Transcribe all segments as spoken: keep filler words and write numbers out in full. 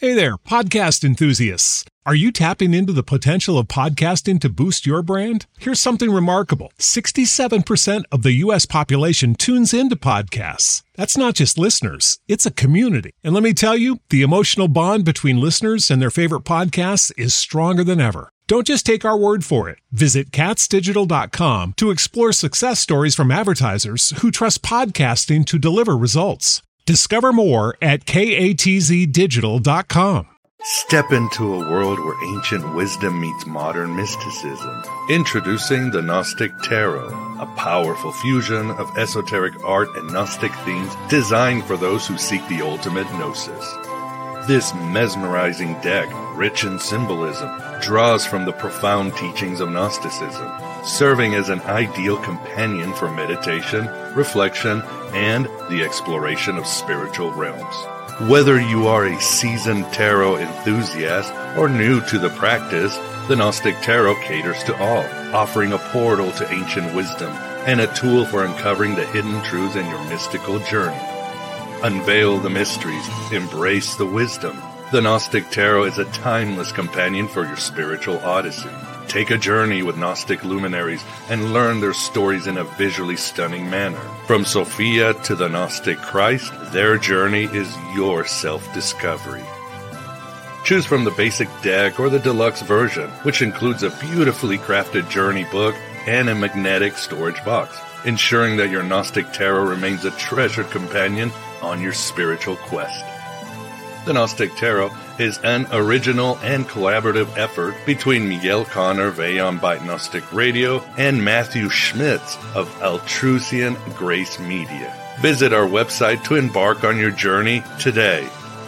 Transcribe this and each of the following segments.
Hey there, podcast enthusiasts. Are you tapping into the potential of podcasting to boost your brand? Here's something remarkable. sixty-seven percent of the U S population tunes into podcasts. That's not just listeners, it's a community. And let me tell you, the emotional bond between listeners and their favorite podcasts is stronger than ever. Don't just take our word for it. Visit cats digital dot com to explore success stories from advertisers who trust podcasting to deliver results. Discover more at cats digital dot com. Step into a world where ancient wisdom meets modern mysticism. Introducing the Gnostic Tarot, a powerful fusion of esoteric art and Gnostic themes designed for those who seek the ultimate gnosis. This mesmerizing deck, rich in symbolism, draws from the profound teachings of Gnosticism, serving as an ideal companion for meditation, reflection, and the exploration of spiritual realms. Whether you are a seasoned tarot enthusiast or new to the practice, the Gnostic Tarot caters to all, offering a portal to ancient wisdom and a tool for uncovering the hidden truths in your mystical journey. Unveil the mysteries, embrace the wisdom. The Gnostic Tarot is a timeless companion for your spiritual odyssey. Take a journey with Gnostic luminaries and learn their stories in a visually stunning manner. From Sophia to the Gnostic Christ, their journey is your self-discovery. Choose from the basic deck or the deluxe version, which includes a beautifully crafted journey book and a magnetic storage box, ensuring that your Gnostic Tarot remains a treasured companion on your spiritual quest. The Gnostic Tarot is an original and collaborative effort between Miguel Conner of Aeon Byte Gnostic Radio and Matthew Schmitz of Altrusian Grace Media. Visit our website to embark on your journey today.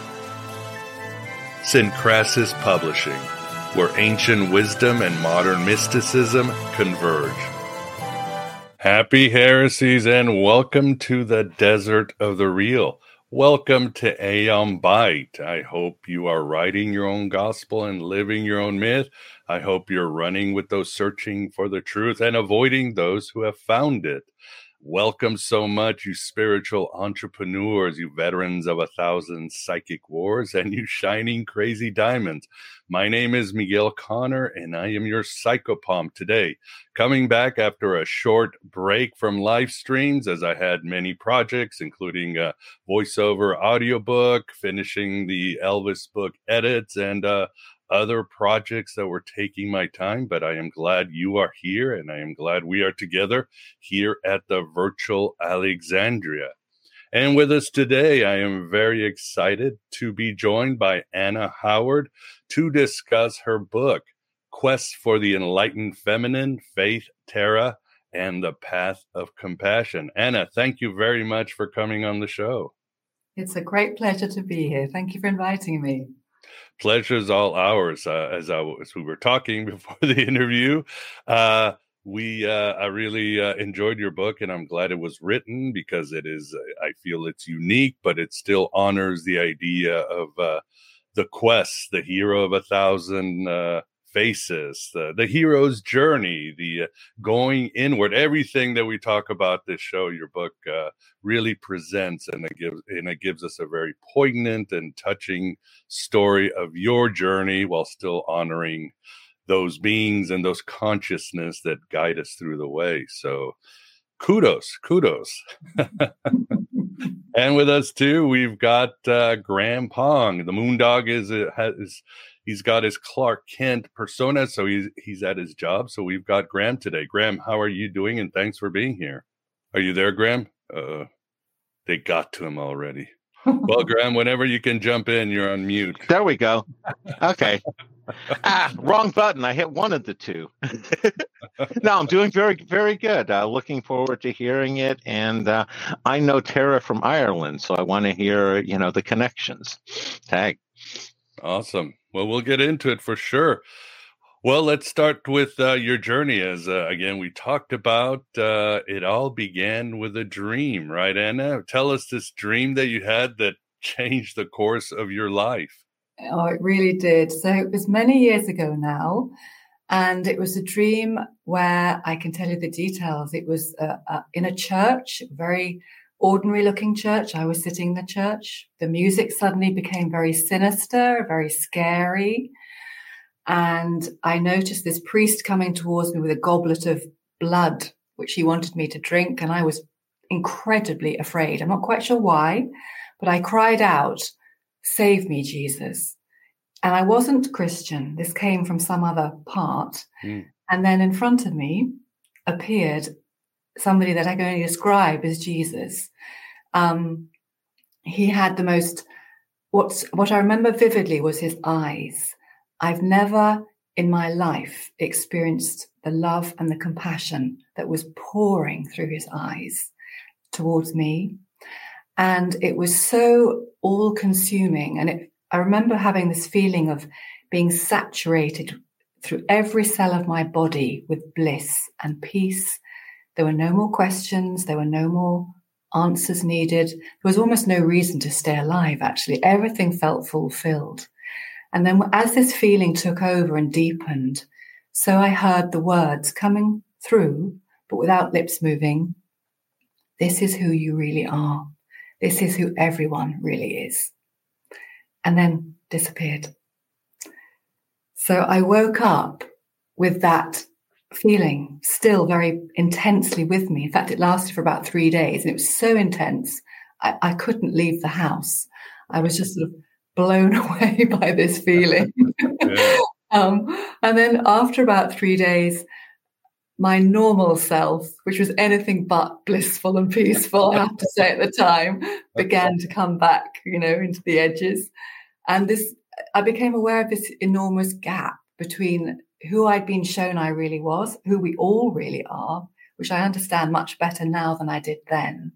Syncrasis Publishing, where ancient wisdom and modern mysticism converge. Happy heresies and welcome to the desert of the real. Welcome to Aeon Byte. I hope you are writing your own gospel and living your own myth. I hope you're running with those searching for the truth and avoiding those who have found it. Welcome so much, you spiritual entrepreneurs, you veterans of a thousand psychic wars, and you shining crazy diamonds. My name is Miguel Conner, and I am your psychopomp today, coming back after a short break from live streams, as I had many projects, including a voiceover audiobook, finishing the Elvis book edits, and uh, other projects that were taking my time, but I am glad you are here, and I am glad we are together here at the virtual Alexandria. And with us today, I am very excited to be joined by Anna Howard to discuss her book, Quest for the Enlightened Feminine, Faith, Terra, and the Path of Compassion. Anna, thank you very much for coming on the show. It's a great pleasure to be here. Thank you for inviting me. Pleasure's all ours. Uh, as, I, as we were talking before the interview, uh, we uh, I really uh, enjoyed your book, and I'm glad it was written because it is. I feel it's unique, but it still honors the idea of uh, the quest, the hero of a thousand uh, faces, the, the hero's journey, the uh, going inward. Everything that we talk about this show, your book uh, really presents, and it gives and it gives us a very poignant and touching story of your journey while still honoring those beings and those consciousness that guide us through the way. So kudos, kudos. And with us too, we've got uh, Graham Pong. The Moondog is, uh, has, he's got his Clark Kent persona, so he's, he's at his job. So we've got Graham today. Graham, how are you doing? And thanks for being here. Are you there, Graham? Uh, they got to him already. Well, Graham, whenever you can jump in, you're on mute. There we go. Okay. ah, wrong button. I hit one of the two. No, I'm doing very, very good. Uh, looking forward to hearing it. And uh, I know Tara from Ireland, so I want to hear, you know, the connections. Tag. Awesome. Well, we'll get into it for sure. Well, let's start with uh, your journey. As uh, again, we talked about, uh, it all began with a dream, right, Anna? Tell us this dream that you had that changed the course of your life. Oh, it really did. So it was many years ago now, and it was a dream where I can tell you the details. It was uh, uh, in a church, very ordinary looking church. I was sitting in the church. The music suddenly became very sinister, very scary. And I noticed this priest coming towards me with a goblet of blood, which he wanted me to drink. And I was incredibly afraid. I'm not quite sure why, but I cried out, "Save me, Jesus." And I wasn't Christian. This came from some other part. Mm. And then in front of me appeared somebody that I can only describe as Jesus. Um, he had the most, what's, what I remember vividly was his eyes. I've never in my life experienced the love and the compassion that was pouring through his eyes towards me. And it was so all-consuming. And it, I remember having this feeling of being saturated through every cell of my body with bliss and peace. There were no more questions. There were no more answers needed. There was almost no reason to stay alive, actually. Everything felt fulfilled. And then as this feeling took over and deepened, so I heard the words coming through, but without lips moving. This is who you really are. This is who everyone really is. And then disappeared. So I woke up with that feeling still very intensely with me. In fact, it lasted for about three days and it was so intense, I, I couldn't leave the house. I was just sort of blown away by this feeling. Yeah. um, and then after about three days, my normal self, which was anything but blissful and peaceful, I have to say at the time, began to come back, you know, into the edges. And this, I became aware of this enormous gap between who I'd been shown I really was, who we all really are, which I understand much better now than I did then,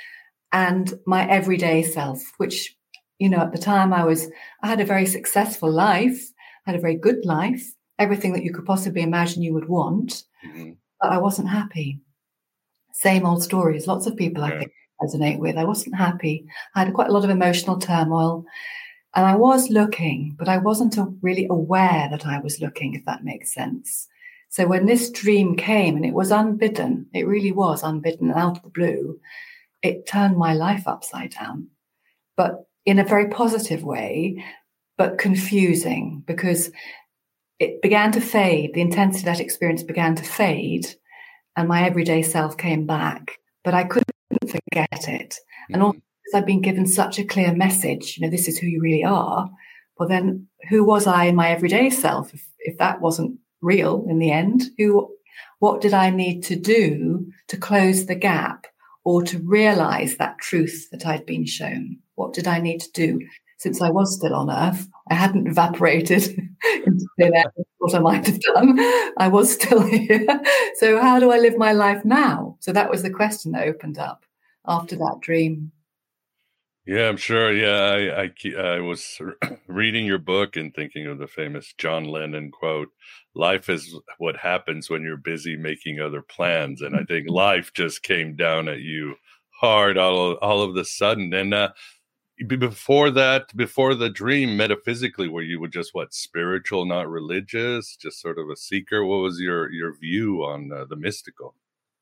and my everyday self, which, you know, at the time I was, I had a very successful life, I had a very good life, everything that you could possibly imagine you would want, mm-hmm. but I wasn't happy. Same old stories. Lots of people, yeah. I think, resonate with. I wasn't happy. I had quite a lot of emotional turmoil. And I was looking, but I wasn't really aware that I was looking, if that makes sense. So when this dream came, and it was unbidden, it really was unbidden, out of the blue, it turned my life upside down, but in a very positive way, but confusing, because it began to fade. The intensity of that experience began to fade, and my everyday self came back, but I couldn't forget it. Mm-hmm. And also, because I've been given such a clear message, you know, this is who you really are. Well, then who was I in my everyday self? If, if that wasn't real in the end, who, what did I need to do to close the gap or to realize that truth that I'd been shown? What did I need to do? Since I was still on earth, I hadn't evaporated into thin air, what I might have done. I was still here. So how do I live my life now? So that was the question that opened up after that dream. Yeah, I'm sure. Yeah, I, I, I was reading your book and thinking of the famous John Lennon quote, "Life is what happens when you're busy making other plans." And I think life just came down at you hard all, all of the sudden. And uh, before that, before the dream, metaphysically, were you just what, spiritual, not religious, just sort of a seeker? What was your, your view on uh, the mystical?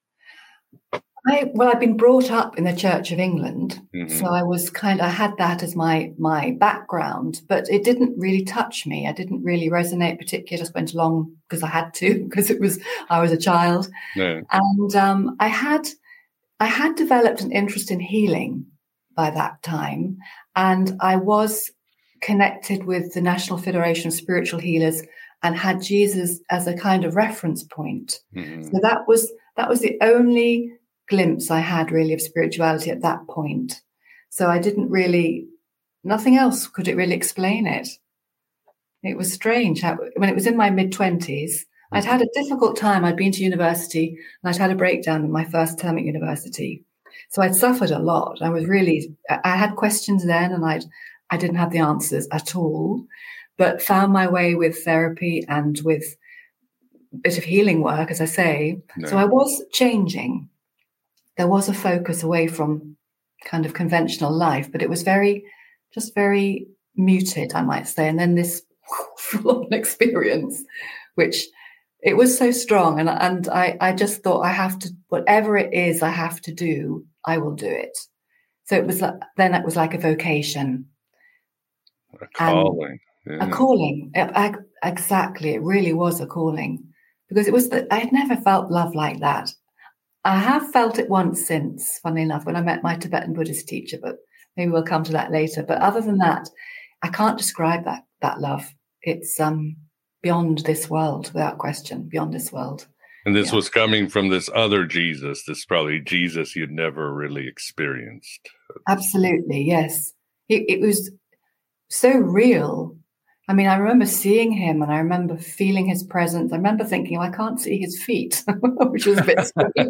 I, well, I've been brought up in the Church of England, mm-hmm. so I was kind of, I had that as my my background, but it didn't really touch me. I didn't really resonate particularly. I just went along because I had to, because it was, I was a child. Yeah. And um, I had, I had developed an interest in healing by that time. And I was connected with the National Federation of Spiritual Healers and had Jesus as a kind of reference point. Mm-hmm. So that was, that was the only glimpse I had really of spirituality at that point. So I didn't really, nothing else could it really explain it. It was strange how, when it was in my mid-twenties, I'd had a difficult time. I'd been to university and I'd had a breakdown in my first term at university. So I'd suffered a lot. I was really, I had questions then and I'd, I didn't have the answers at all, but found my way with therapy and with a bit of healing work, as I say. No. So I was changing. There was a focus away from kind of conventional life, but it was very, just very muted, I might say. And then this full-on experience, which it was so strong. And, and I, I just thought I have to, whatever it is I have to do, I will do it. So it was like, then it was like a vocation. A calling. Yeah. A calling. I, I, exactly. It really was a calling. Because it was that I had never felt love like that. I have felt it once since, funnily enough, when I met my Tibetan Buddhist teacher, but maybe we'll come to that later. But other than that, I can't describe that that love. It's um beyond this world, without question, beyond this world. And this yeah. was coming from this other Jesus, this probably Jesus you'd never really experienced. Absolutely, yes. It, it was so real. I mean, I remember seeing him and I remember feeling his presence. I remember thinking, well, I can't see his feet, which was a bit strange.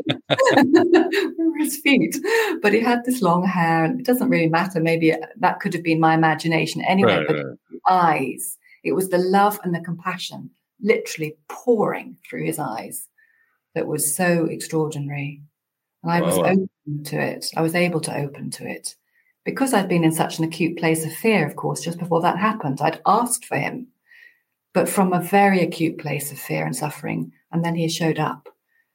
Where were his feet? But he had this long hair, and it doesn't really matter. Maybe that could have been my imagination anyway. Right, but right. His eyes, it was the love and the compassion literally pouring through his eyes that was so extraordinary. And I wow. was open to it. I was able to open to it. Because I'd been in such an acute place of fear, of course, just before that happened, I'd asked for him, but from a very acute place of fear and suffering. And then he showed up.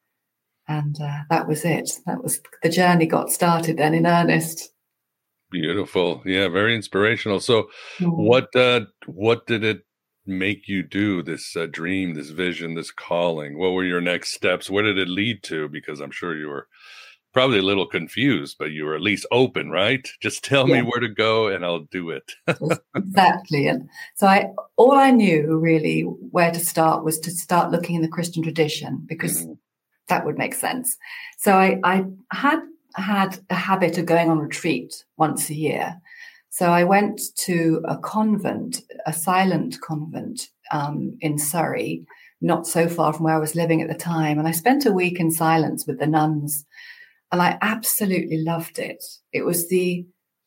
And uh, that was it. That was the journey got started then in earnest. Beautiful. Yeah, very inspirational. So mm. what uh, what did it make you do, this uh, dream, this vision, this calling? What were your next steps? Where did it lead to? Because I'm sure you were probably a little confused, but you were at least open, right? Just tell yeah. me where to go and I'll do it. Exactly. And so I, all I knew really where to start was to start looking in the Christian tradition, because mm-hmm. that would make sense. So I, I had had a habit of going on retreat once a year. So I went to a convent, a silent convent um, in Surrey, not so far from where I was living at the time. And I spent a week in silence with the nuns. And I absolutely loved it. It was the,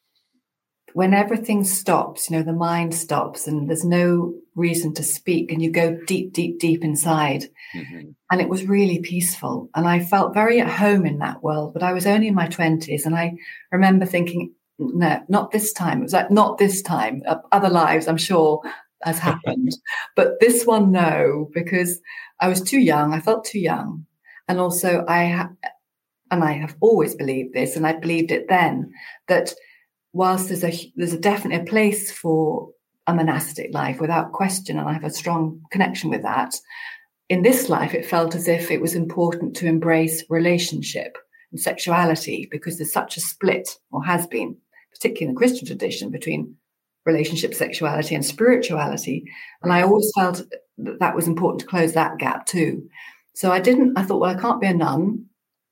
when everything stops, you know, the mind stops and there's no reason to speak and you go deep, deep, deep inside. Mm-hmm. And it was really peaceful. And I felt very at home in that world, but I was only in my twenties. And I remember thinking, no, not this time. It was like, not this time. Other lives, I'm sure, has happened. But this one, no, because I was too young. I felt too young. And also I had, and I have always believed this, and I believed it then, that whilst there's a there's a definitely a place for a monastic life without question, and I have a strong connection with that, in this life it felt as if it was important to embrace relationship and sexuality, because there's such a split, or has been, particularly in the Christian tradition, between relationship, sexuality and spirituality. And I always felt that that was important to close that gap too. So I didn't, I thought, well, I can't be a nun.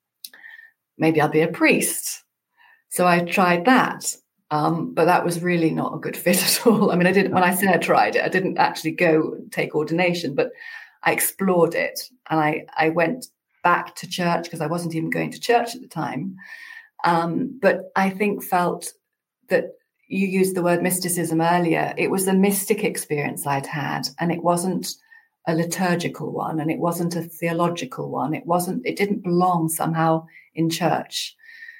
Maybe I'll be a priest. So I tried that. Um, but that was really not a good fit at all. I mean, I didn't, when I say I tried it, I didn't actually go take ordination, but I explored it. And I, I went back to church because I wasn't even going to church at the time. Um, but I think felt that you used the word mysticism earlier. It was a mystic experience I'd had, and it wasn't a liturgical one, and it wasn't a theological one. It wasn't, it didn't belong somehow in church.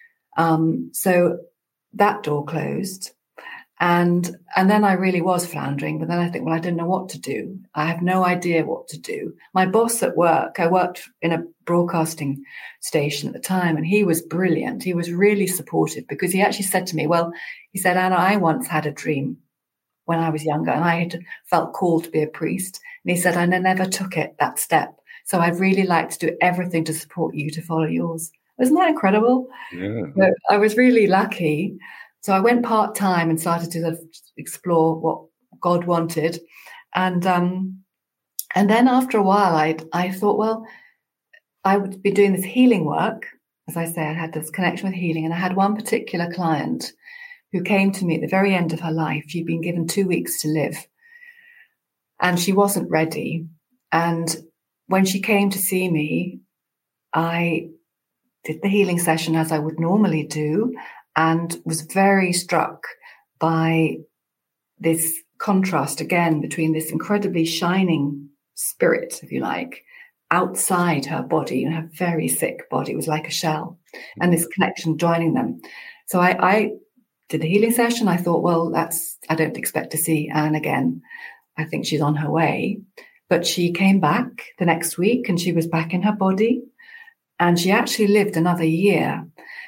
Um, so that door closed. And, and then I really was floundering, but then I think, well, I didn't know what to do. I have no idea what to do. My boss at work, I worked in a broadcasting station at the time, and he was brilliant. He was really supportive, because he actually said to me, well, he said, Anna, I once had a dream when I was younger, and I had felt called to be a priest. And he said, I never took it, that step. So I'd really like to do everything to support you to follow yours. Isn't that incredible? Yeah. But I was really lucky. So I went part-time and started to sort of explore what God wanted. And um, and then after a while, I I thought, well, I would be doing this healing work. As I say, I had this connection with healing. And I had one particular client who came to me at the very end of her life. She'd been given two weeks to live. And she wasn't ready. And when she came to see me, I did the healing session as I would normally do, and was very struck by this contrast again between this incredibly shining spirit, if you like, outside her body, and her very sick body. It was like a shell, and this connection joining them. So I, I did the healing session. I thought, well, that's, I don't expect to see Anne again. I think she's on her way. But she came back the next week, and she was back in her body. And she actually lived another year.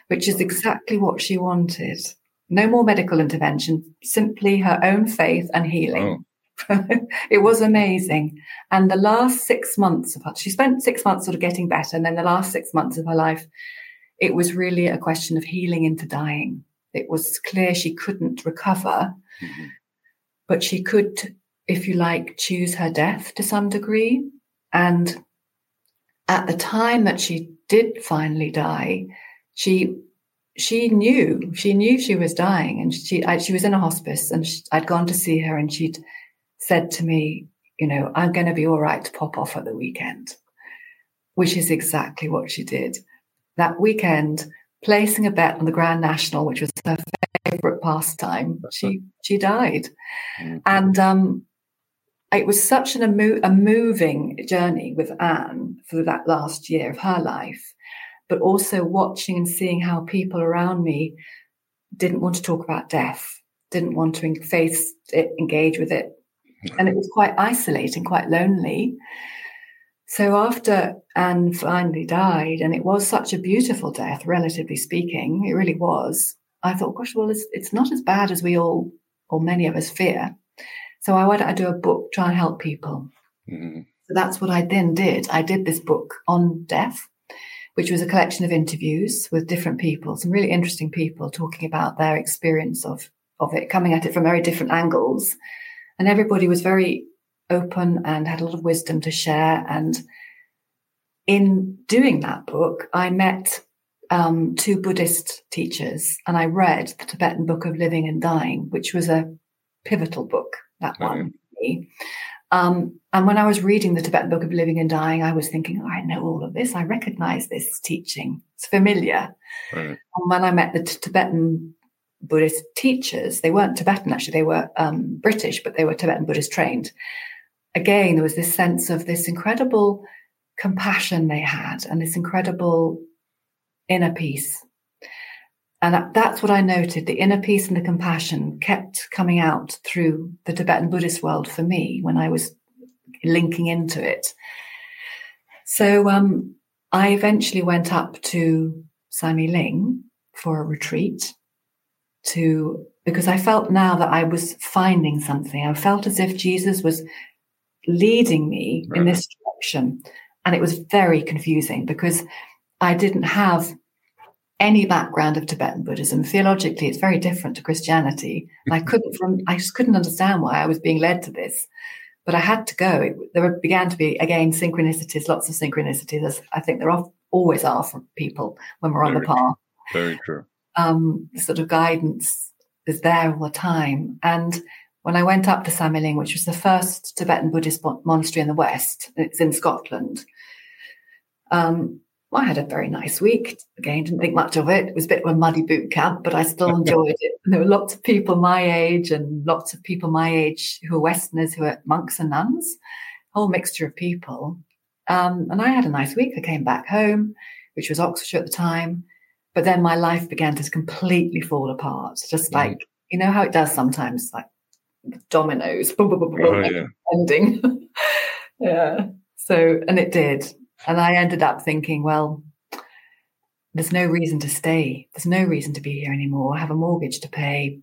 which is exactly what she wanted. No more medical intervention, simply her own faith and healing. Oh. It was amazing. And the last six months of her, she spent six months sort of getting better. And then the last six months of her life, it was really a question of healing into dying. It was clear she couldn't recover, mm-hmm. but she could, if you like, choose her death to some degree. And at the time that she did finally die, she she knew, she knew she was dying. And she I, she was in a hospice, and she, I'd gone to see her, and she'd said to me, you know, I'm going to be all right to pop off at the weekend, which is exactly what she did. That weekend, placing a bet on the Grand National, which was her favorite pastime, she she died. Mm-hmm. And um, it was such an, a, mo- a moving journey with Anne for that last year of her life, but also watching and seeing how people around me didn't want to talk about death, didn't want to face it, engage with it. And it was quite isolating, quite lonely. So after Anne finally died, and it was such a beautiful death, relatively speaking, it really was, I thought, gosh, well, it's, it's not as bad as we all, or many of us, fear. So I, why don't I do a book, try and help people? Mm-hmm. So that's what I then did. I did this book on death, which was a collection of interviews with different people, some really interesting people talking about their experience of, of it, coming at it from very different angles. And everybody was very open and had a lot of wisdom to share. And in doing that book, I met um, two Buddhist teachers, and I read the Tibetan Book of Living and Dying, which was a pivotal book, that one mm-hmm. for me. Um, and when I was reading the Tibetan Book of Living and Dying, I was thinking, oh, I know all of this. I recognize this teaching. It's familiar. Mm-hmm. And when I met the t- Tibetan Buddhist teachers, they weren't Tibetan, actually, they were um, British, but they were Tibetan Buddhist trained. Again, there was this sense of this incredible compassion they had and this incredible inner peace. And that's what I noted. The inner peace and the compassion kept coming out through the Tibetan Buddhist world for me when I was linking into it. So um, I eventually went up to Sami Ling for a retreat to because I felt now that I was finding something. I felt as if Jesus was leading me right. in this direction. And it was very confusing because I didn't have any background of Tibetan Buddhism. Theologically, it's very different to Christianity. And I couldn't, from, I just couldn't understand why I was being led to this. But I had to go. It, there began to be, again, synchronicities, lots of synchronicities, as I think there are, always are for people when we're on very the path. True. Very true. Um, the sort of guidance is there all the time. And when I went up to Sami Ling, which was the first Tibetan Buddhist monastery in the West, it's in Scotland, um, I had a very nice week. Again, didn't think much of it. It was a bit of a muddy boot camp, but I still enjoyed it. And there were lots of people my age and lots of people my age who are Westerners, who are monks and nuns, a whole mixture of people. Um, and I had a nice week. I came back home, which was Oxfordshire at the time. But then my life began to completely fall apart, just like, mm. you know how it does sometimes, like dominoes, boom, boom, boom, boom, oh, yeah. ending. yeah. So, and it did. And I ended up thinking, well, there's no reason to stay. There's no reason to be here anymore. I have a mortgage to pay.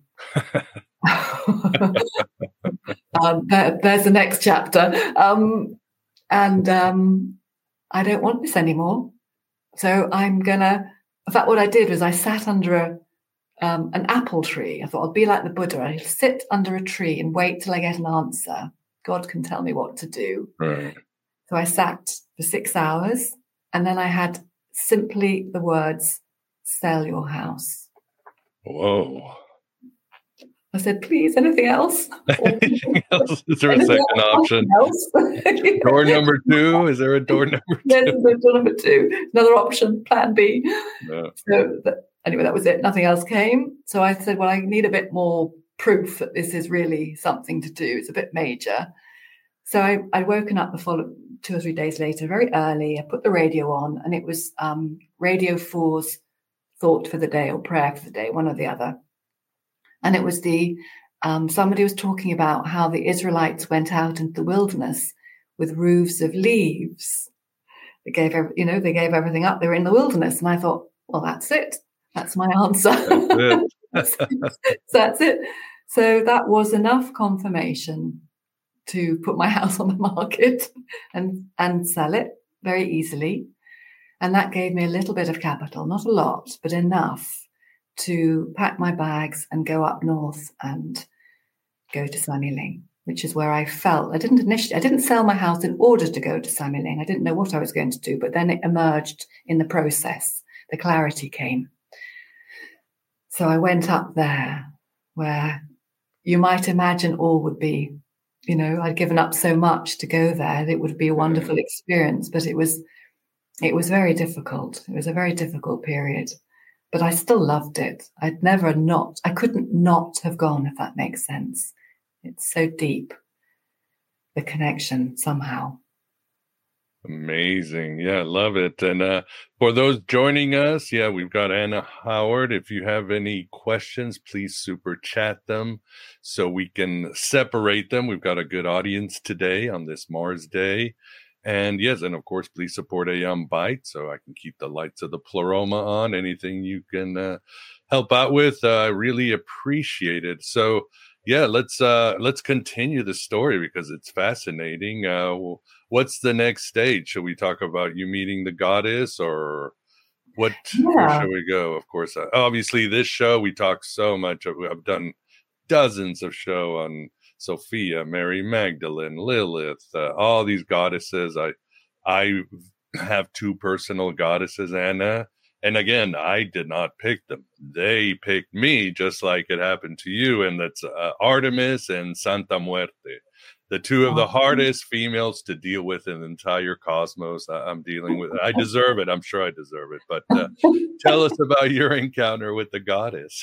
um, there, there's the next chapter. Um, and um, I don't want this anymore. So I'm going to, in fact, what I did was I sat under a, um, an apple tree. I thought I'll be like the Buddha. I'll sit under a tree and wait till I get an answer. God can tell me what to do. Right. So I sat for six hours and then I had simply the words, sell your house. Whoa. I said, please, anything else? Anything else? Is there a second option? Door number two? Is there a door number two? Yes, there's door number two. Another option, plan B. No. So that, anyway, that was it. Nothing else came. So I said, well, I need a bit more proof that this is really something to do. It's a bit major. So I, I'd woken up the following two or three days later, very early. I put the radio on, and it was um, Radio four's Thought for the Day or Prayer for the Day, one or the other. And it was the um, somebody was talking about how the Israelites went out into the wilderness with roofs of leaves. They gave, every, you know, they gave everything up. They were in the wilderness, and I thought, well, that's it. That's my answer. That's it. So that's it. So that was enough confirmation to put my house on the market and, and sell it very easily. And that gave me a little bit of capital, not a lot, but enough to pack my bags and go up north and go to Samyeling, which is where I felt I didn't initially, I didn't sell my house in order to go to Samyeling. I didn't know what I was going to do, but then it emerged in the process. The clarity came. So I went up there where you might imagine all would be, you know, I'd given up so much to go there. It would be a wonderful experience, but it was, it was very difficult. It was a very difficult period, but I still loved it. I'd never not, I couldn't not have gone, if that makes sense. It's so deep, the connection somehow. Amazing. Yeah, love it. And uh, for those joining us, yeah, we've got Anna Howard. If you have any questions, please super chat them so we can separate them. We've got a good audience today on this Mars Day. And yes, and of course, please support Aeon Byte so I can keep the lights of the Pleroma on. Anything you can uh, help out with, I uh, really appreciate it. So yeah, let's uh, let's continue the story because it's fascinating. Uh, well, what's the next stage? Should we talk about you meeting the goddess, or what? Yeah. Where should we go? Of course, uh, obviously, this show we talk so much. I've done dozens of show on Sophia, Mary Magdalene, Lilith, uh, all these goddesses. I I have two personal goddesses, Anna. And again, I did not pick them. They picked me, just like it happened to you. And that's uh, Artemis and Santa Muerte, the two of the hardest females to deal with in the entire cosmos. I- I'm dealing with it. I deserve it. I'm sure I deserve it. But uh, tell us about your encounter with the goddess.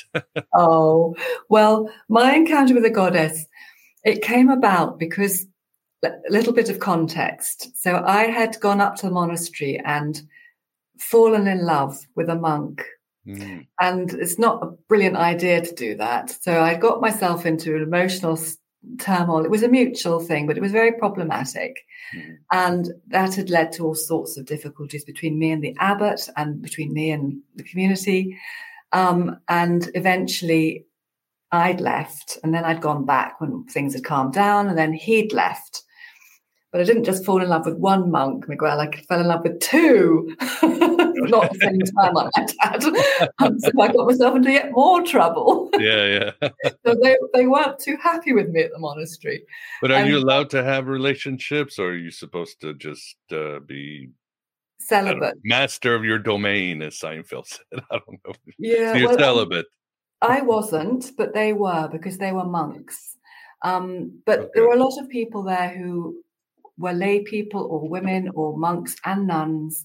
Oh, well, my encounter with the goddess, it came about because a little bit of context. So I had gone up to the monastery and fallen in love with a monk. Mm. And it's not a brilliant idea to do that. So I got myself into an emotional turmoil. It was a mutual thing, but it was very problematic. Mm. And that had led to all sorts of difficulties between me and the abbot and between me and the community. Um, and eventually I'd left, and then I'd gone back when things had calmed down, and then he'd left. But I didn't just fall in love with one monk, Miguel. I fell in love with two, not at the same time, I might add. Um, so I got myself into yet more trouble. Yeah, yeah. So they, they weren't too happy with me at the monastery. But are and, you allowed to have relationships, or are you supposed to just uh, be celibate? Master of your domain, as Seinfeld said. I don't know. Yeah, so you're well, celibate. I wasn't, but they were, because they were monks. Um, but Okay. there were a lot of people there who were lay people or women or monks and nuns.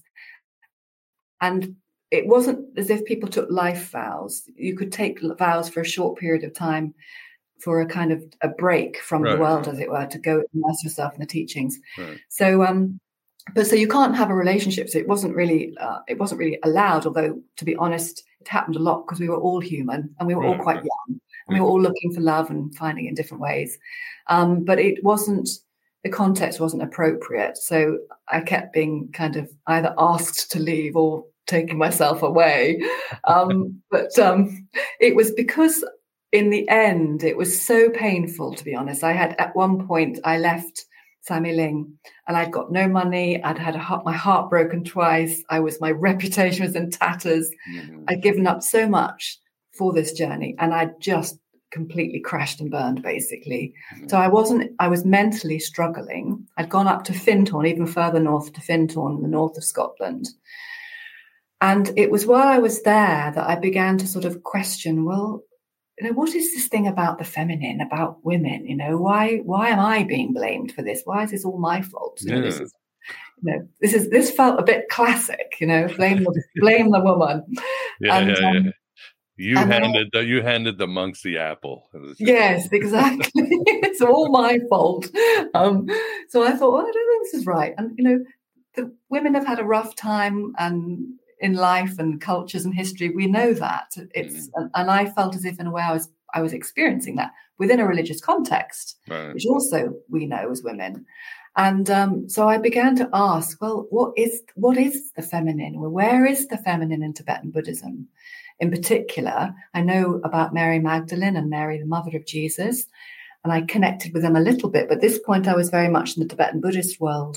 And it wasn't as if people took life vows. You could take vows for a short period of time for a kind of a break from Right. the world, as it were, to go immerse yourself in the teachings. Right. So, um, but so you can't have a relationship. So it wasn't really, uh, it wasn't really allowed. Although, to be honest, it happened a lot because we were all human and we were Right, all quite right. young, and we were all looking for love and finding it in different ways. Um, but it wasn't. The context wasn't appropriate. So I kept being kind of either asked to leave or taking myself away. Um, but um, it was because in the end, it was so painful, to be honest. I had, at one point, I left Samyeling and I'd got no money. I'd had a heart, my heart broken twice. I was, my reputation was in tatters. Mm-hmm. I'd given up so much for this journey, and I'd just completely crashed and burned, basically. Mm-hmm. So I wasn't, I was mentally struggling. I'd gone up to Findhorn, even further north to Findhorn, in the north of Scotland. And it was while I was there that I began to sort of question, well, you know, what is this thing about the feminine, about women? You know, why, why am I being blamed for this? Why is this all my fault? You know, Yeah. this is, you know, this is, this felt a bit classic, you know, blame the, blame the woman. Yeah, and, yeah, um, yeah. You and handed the, you handed the monks the apple. It was just- Yes, exactly. It's all my fault. Um, so I thought, well, I don't think this is right. And, you know, the women have had a rough time and in life and cultures and history. We know that. It's Mm. and, and I felt as if in a way I was I was experiencing that within a religious context, Right. which also we know as women. And um, so I began to ask, well, what is what is the feminine? Well, where is the feminine in Tibetan Buddhism? in particular. I know about Mary Magdalene and Mary, the mother of Jesus, and I connected with them a little bit. But at this point, I was very much in the Tibetan Buddhist world.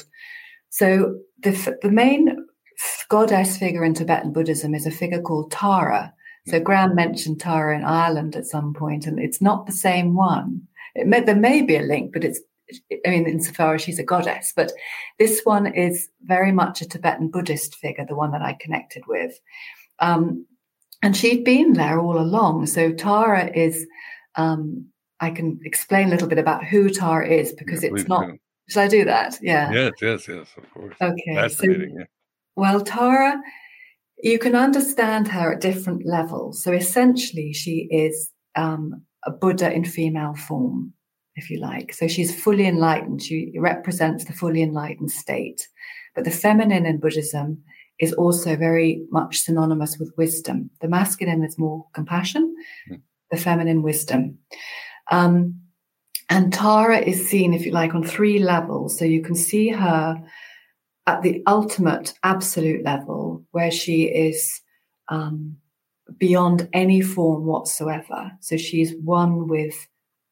So the, the main goddess figure in Tibetan Buddhism is a figure called Tara. So Graham mentioned Tara in Ireland at some point, and it's not the same one. It may, there may be a link, but it's, I mean, insofar as she's a goddess. But this one is very much a Tibetan Buddhist figure, the one that I connected with. Um, and she'd been there all along. So Tara is, um, I can explain a little bit about who Tara is, because yeah, it's not, do. Should I do that? Yeah. Yes, yes, yes, of course. Okay. Fascinating, so, yeah. Well, Tara, you can understand her at different levels. So essentially, she is um, a Buddha in female form, if you like. So she's fully enlightened. She represents the fully enlightened state. But the feminine in Buddhism is also very much synonymous with wisdom. The masculine is more compassion, mm. the feminine wisdom. Um, and Tara is seen, if you like, on three levels. So you can see her at the ultimate absolute level, where she is um, beyond any form whatsoever. So she's one with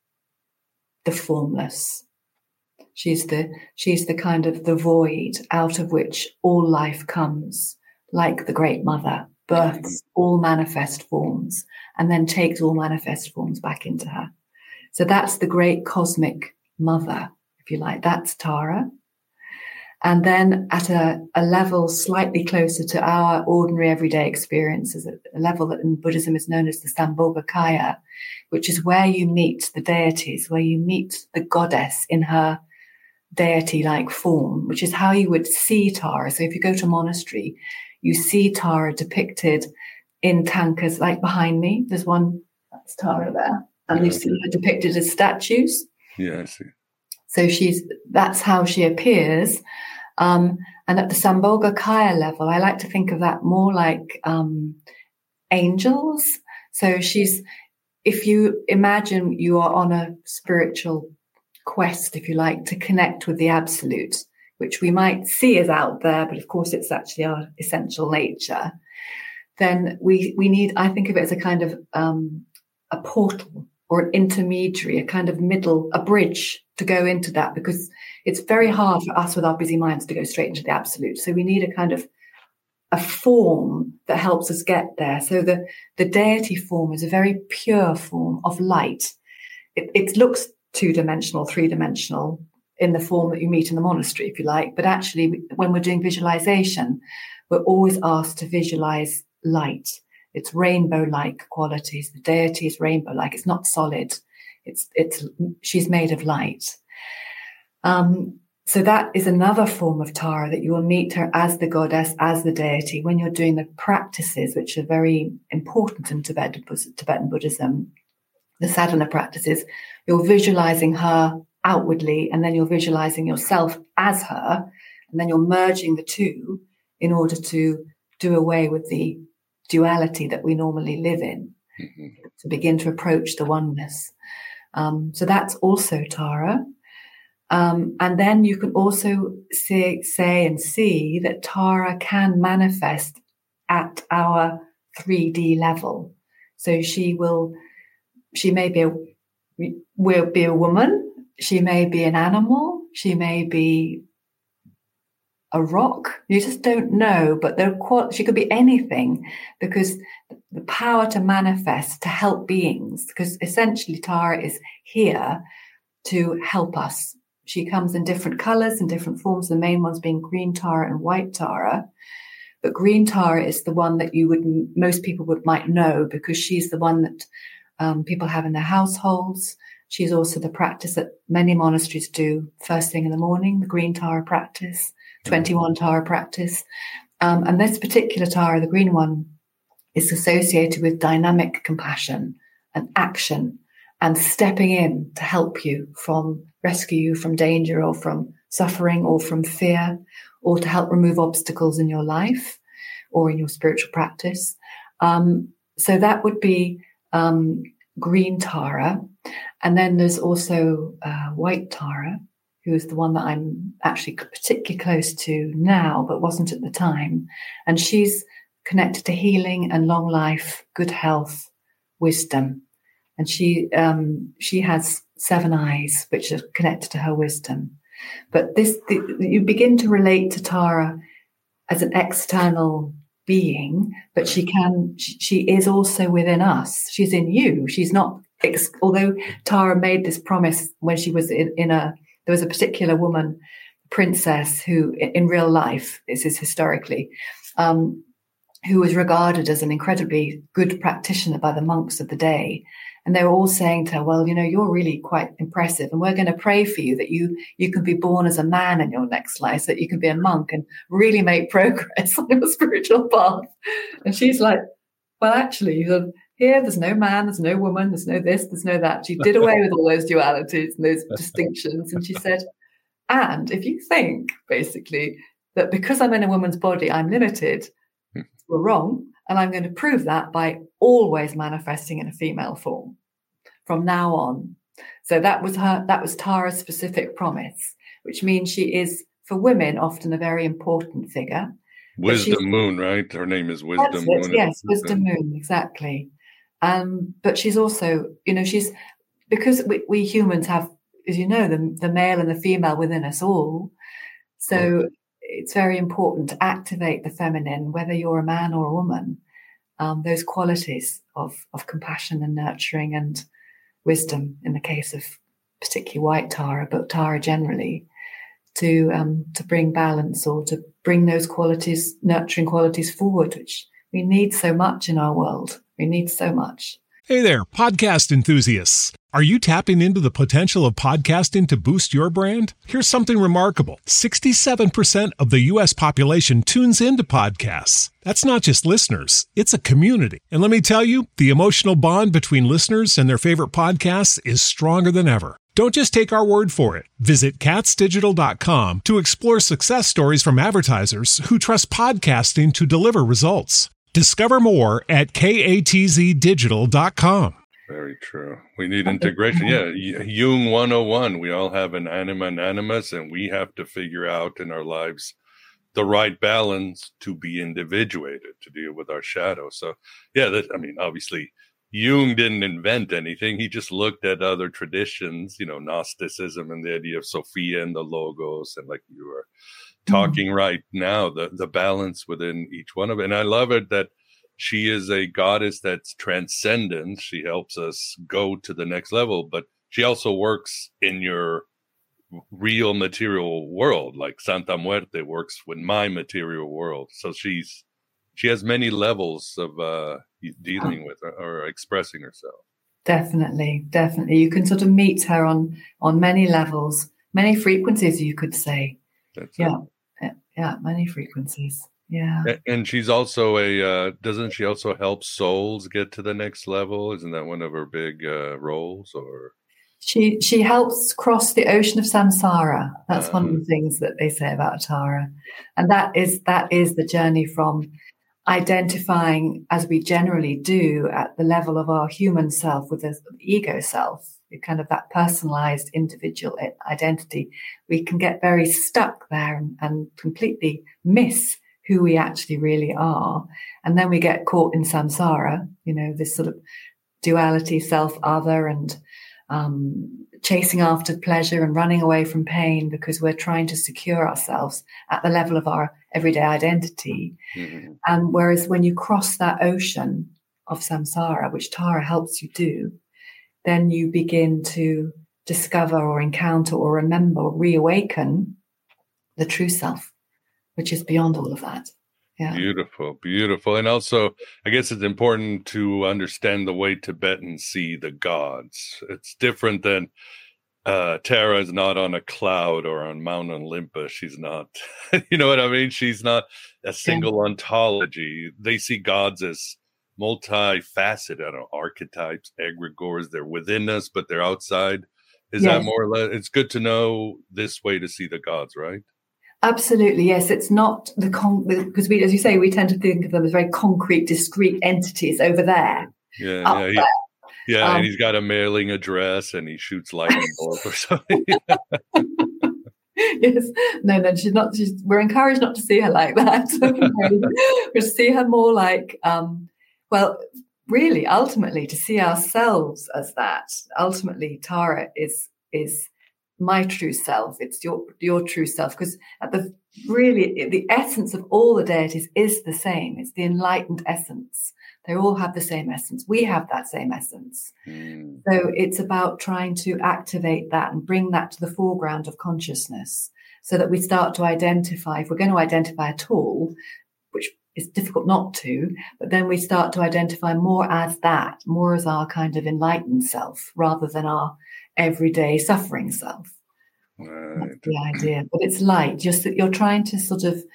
the formless. She's the she's the kind of the void out of which all life comes, like the Great Mother, births all manifest forms and then takes all manifest forms back into her. So that's the great cosmic mother, if you like. That's Tara. And then at a, a level slightly closer to our ordinary everyday experiences, a level that in Buddhism is known as the Sambhogakaya, which is where you meet the deities, where you meet the goddess in her deity-like form, which is how you would see Tara. So if you go to a monastery, you see Tara depicted in tankas, like behind me. There's one, that's Tara there. And yeah, you see her depicted as statues. Yeah, I see. So she's that's how she appears. Um, and at the Sambhogakaya level, I like to think of that more like um, angels. So she's, if you imagine you are on a spiritual quest, if you like, to connect with the absolute, which we might see as out there, but of course it's actually our essential nature, then we, we need, I think of it as a kind of um, a portal or an intermediary, a kind of middle, a bridge to go into that, because it's very hard for us with our busy minds to go straight into the absolute. So we need a kind of a form that helps us get there. So the, the deity form is a very pure form of light. It, it looks two-dimensional, three-dimensional in the form that you meet in the monastery, if you like. But actually, when we're doing visualization, we're always asked to visualize light. It's rainbow-like qualities. The deity is rainbow-like. It's not solid. It's it's she's made of light. Um, so that is another form of Tara, that you will meet her as the goddess, as the deity, when you're doing the practices, which are very important in Tibetan, Tibetan Buddhism, the sadhana practices. You're visualizing her outwardly, and then you're visualizing yourself as her, and then you're merging the two in order to do away with the duality that we normally live in, mm-hmm. to begin to approach the oneness. Um, so that's also Tara. Um, and then you can also say, say and see that Tara can manifest at our three D level. So she will, she may be a, will be a woman. She may be an animal. She may be a rock. You just don't know, but there are, she could be anything, because the power to manifest, to help beings, because essentially Tara is here to help us. She comes in different colors and different forms, the main ones being green Tara and white Tara. But green Tara is the one that you would, most people would might know, because she's the one that um, people have in their households. She's also the practice that many monasteries do first thing in the morning, the green Tara practice, twenty-one Tara practice. Um, and this particular Tara, the green one, is associated with dynamic compassion and action and stepping in to help you from, rescue you from danger or from suffering or from fear, or to help remove obstacles in your life or in your spiritual practice. Um, so that would be um, green Tara. And then there's also uh, white Tara, who is the one that I'm actually particularly close to now, but wasn't at the time. And she's connected to healing and long life, good health, wisdom. And she um, she has seven eyes, which are connected to her wisdom. But this the, you begin to relate to Tara as an external being, but she can she, she is also within us. She's in you. She's not. Although Tara made this promise when she was in, in a there was a particular woman, princess, who in real life, this is historically, um, who was regarded as an incredibly good practitioner by the monks of the day. And they were all saying to her, well, you know, you're really quite impressive, and we're going to pray for you that you you can be born as a man in your next life, so that you can be a monk and really make progress on your spiritual path. And she's like, well, actually, here there's no man, there's no woman, there's no this, there's no that. She did away with all those dualities and those distinctions. And she said, and if you think, basically, that because I'm in a woman's body, I'm limited, we're wrong. And I'm going to prove that by always manifesting in a female form from now on. So that was her, that was Tara's specific promise, which means she is, for women, often a very important figure. Wisdom Moon, right? Her name is Wisdom Moon. Yes, Wisdom Moon, exactly. Um, but she's also, you know, she's, because we, we humans have, as you know, the, the male and the female within us all. So okay. It's very important to activate the feminine, whether you're a man or a woman, um, those qualities of, of compassion and nurturing and wisdom in the case of particularly white Tara, but Tara generally, to um, to bring balance or to bring those qualities, nurturing qualities forward, which we need so much in our world. We need so much. Hey there, podcast enthusiasts. Are you tapping into the potential of podcasting to boost your brand? Here's something remarkable. sixty-seven percent of the U S population tunes into podcasts. That's not just listeners, it's a community. And let me tell you, the emotional bond between listeners and their favorite podcasts is stronger than ever. Don't just take our word for it. Visit cats digital dot com to explore success stories from advertisers who trust podcasting to deliver results. Discover more at katz digital dot com. Very true. We need integration. Yeah, Jung one oh one. We all have an anima and animus, and we have to figure out in our lives the right balance to be individuated, to deal with our shadow. So, yeah, that, I mean, obviously, Jung didn't invent anything. He just looked at other traditions, you know, Gnosticism and the idea of Sophia and the Logos, and like you were talking mm-hmm. right now, the, the balance within each one of it. And I love it that she is a goddess that's transcendent. She helps us go to the next level, but she also works in your real material world, like Santa Muerte works with my material world. So she's she has many levels of uh, dealing oh. with or, or expressing herself. Definitely, definitely. You can sort of meet her on on many levels, many frequencies, you could say. That's yeah, it. yeah, many frequencies. Yeah. And she's also a, uh, doesn't she also help souls get to the next level? Isn't that one of her big uh, roles? Or She she helps cross the ocean of samsara. That's uh, one of the things that they say about Tara. And that is that is the journey from identifying, as we generally do, at the level of our human self with the ego self, kind of that personalized individual identity. We can get very stuck there and, and completely miss who we actually really are. And then we get caught in samsara, you know, this sort of duality, self-other, and um, chasing after pleasure and running away from pain because we're trying to secure ourselves at the level of our everyday identity. Mm-hmm. And whereas when you cross that ocean of samsara, which Tara helps you do, then you begin to discover or encounter or remember or reawaken the true self, which is beyond all of that. Yeah. Beautiful, beautiful. And also, I guess it's important to understand the way Tibetans see the gods. It's different than uh, Tara is not on a cloud or on Mount Olympus. She's not, you know what I mean? She's not a single yeah. ontology. They see gods as multifaceted, I don't know, archetypes, egregores. They're within us, but they're outside. Is yes. that more or less? It's good to know this way to see the gods, right? Absolutely, yes. It's not the con because we, as you say, we tend to think of them as very concrete, discrete entities over there. Yeah, yeah, he, yeah. Um, and he's got a mailing address, and he shoots lightning bolts or something. Yeah, Yes. No, no, she's not. She's, we're encouraged not to see her like that. We see her more like, um, well, really, ultimately, to see ourselves as that. Ultimately, Tara is is my true self. It's your your true self, because at the really the essence of all the deities is the same. It's the enlightened essence. They all have the same essence. We have that same essence. Mm. So it's about trying to activate that and bring that to the foreground of consciousness, so that we start to identify, if we're going to identify at all, which is difficult not to, but then we start to identify more as that, more as our kind of enlightened self, rather than our everyday suffering self. Right. That's the idea. But it's light, just that you're trying to sort of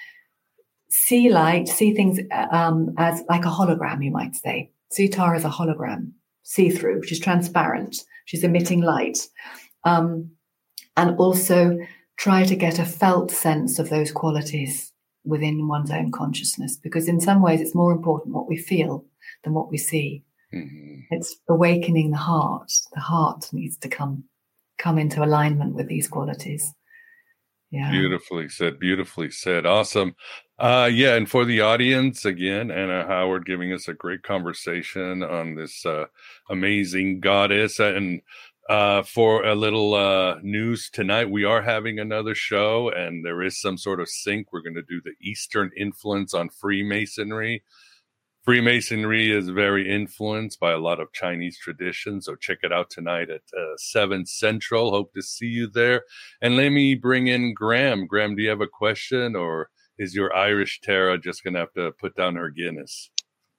see light, see things um, as like a hologram, you might say. See Tara as a hologram, see-through. She's transparent. She's emitting light. Um, and also try to get a felt sense of those qualities within one's own consciousness, because in some ways it's more important what we feel than what we see. Mm-hmm. It's awakening the heart. The heart needs to come come into alignment with these qualities. Yeah. Beautifully said. Beautifully said. Awesome. Uh, yeah. And for the audience, again, Anna Howard giving us a great conversation on this uh, amazing goddess. And uh, for a little uh, news tonight, we are having another show, and there is some sort of sync. We're going to do the Eastern influence on Freemasonry. Freemasonry is very influenced by a lot of Chinese traditions, so check it out tonight at uh, seven Central. Hope to see you there. And let me bring in Graham. Graham, do you have a question, or is your Irish Tara just going to have to put down her Guinness?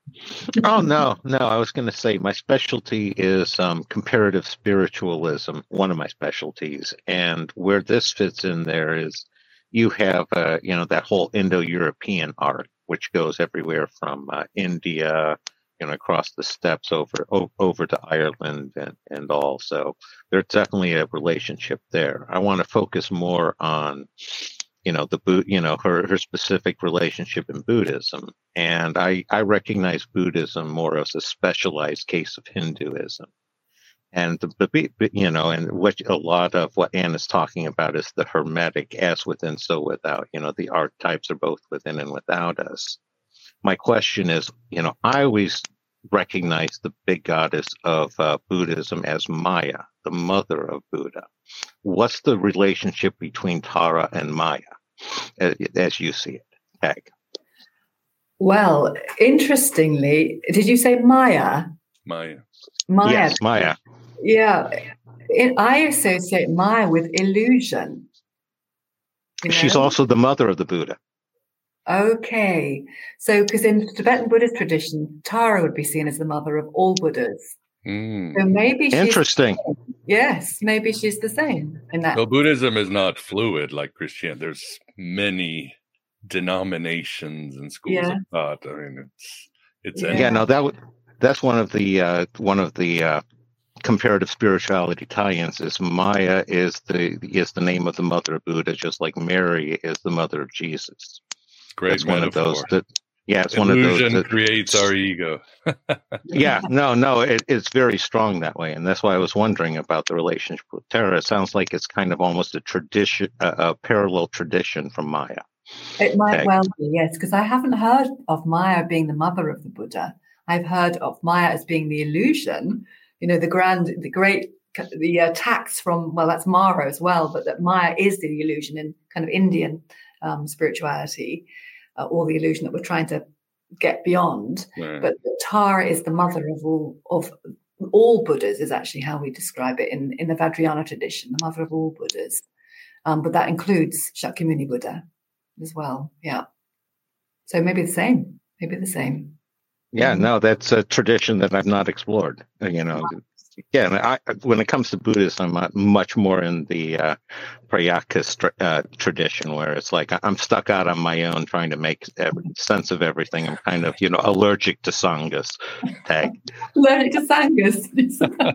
Oh, no, no. I was going to say my specialty is um, comparative spiritualism, one of my specialties. And where this fits in there is you have, uh, you know, that whole Indo-European art, which goes everywhere from uh, India, you know, across the steppes over o- over to Ireland and, and all. So there's definitely a relationship there. I want to focus more on, you know, the you know, her, her specific relationship in Buddhism. And I, I recognize Buddhism more as a specialized case of Hinduism. And the, you know, and what a lot of what Anna's talking about is the hermetic, as within, so without. You know, the archetypes are both within and without us. My question is, you know, I always recognize the big goddess of uh, Buddhism as Maya, the mother of Buddha. What's the relationship between Tara and Maya, as, as you see it, Peg? Well, interestingly, did you say Maya? Maya. Maya. Yes, Maya. Yeah, it, I associate Maya with illusion. You know? She's also the mother of the Buddha. Okay. So, because in Tibetan Buddhist tradition, Tara would be seen as the mother of all Buddhas. Mm. So maybe she's interesting. Yes, maybe she's the same in that. Well, Buddhism is not fluid like Christianity. There's many denominations and schools yeah. of thought. I mean, it's it's yeah. yeah no, that would. That's one of the uh, one of the uh, comparative spirituality tie-ins. Is Maya is the is the name of the mother of Buddha, just like Mary is the mother of Jesus. Great That's metaphor. One of those that, yeah, it's Illusion one of those that creates our ego. yeah, no, no, it, it's very strong that way, and that's why I was wondering about the relationship with Tara. It sounds like it's kind of almost a tradition, a, a parallel tradition from Maya. It might Peg. well be, yes, because I haven't heard of Maya being the mother of the Buddha. I've heard of Maya as being the illusion, you know, the grand, the great, the uh, tax from, well, that's Mara as well, but that Maya is the illusion in kind of Indian um, spirituality, uh, or the illusion that we're trying to get beyond. Right. But Tara is the mother of all of all Buddhas, is actually how we describe it in, in the Vajrayana tradition, the mother of all Buddhas. Um, but that includes Shakyamuni Buddha as well. Yeah. So maybe the same, maybe the same. Yeah, no, that's a tradition that I've not explored. You know, yeah, and I, when it comes to Buddhism, I'm much more in the uh, Pratyeka uh, tradition, where it's like I'm stuck out on my own trying to make every, sense of everything. I'm kind of, you know, allergic to sanghas. Tag. Allergic to sanghas.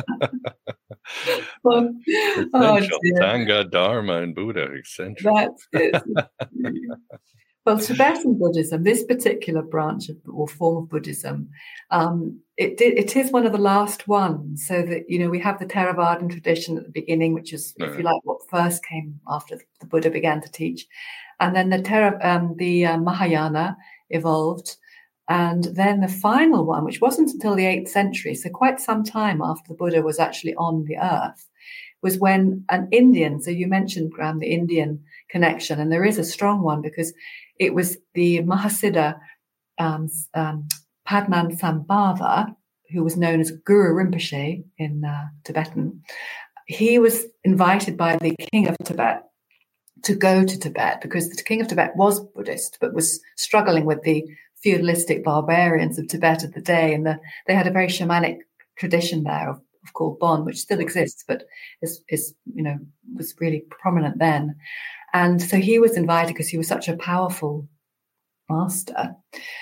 well, essential. Oh, Sangha, Dharma, and Buddha essential. That's it. Well, Tibetan Buddhism, this particular branch of, or form of Buddhism, um, it, it is one of the last ones. So that, you know, we have the Theravadan tradition at the beginning, which is, if you like, what first came after the Buddha began to teach. And then the, Thera, um, the uh, Mahayana evolved. And then the final one, which wasn't until the eighth century, so quite some time after the Buddha was actually on the earth, was when an Indian, so you mentioned, Graham, the Indian connection, and there is a strong one because it was the Mahasiddha um, um, Padmasambhava, who was known as Guru Rinpoche in uh, Tibetan. He was invited by the king of Tibet to go to Tibet because the king of Tibet was Buddhist, but was struggling with the feudalistic barbarians of Tibet of the day. And the, they had a very shamanic tradition there of, of called Bon, which still exists, but is, is, you know, was really prominent then. And so he was invited because he was such a powerful master.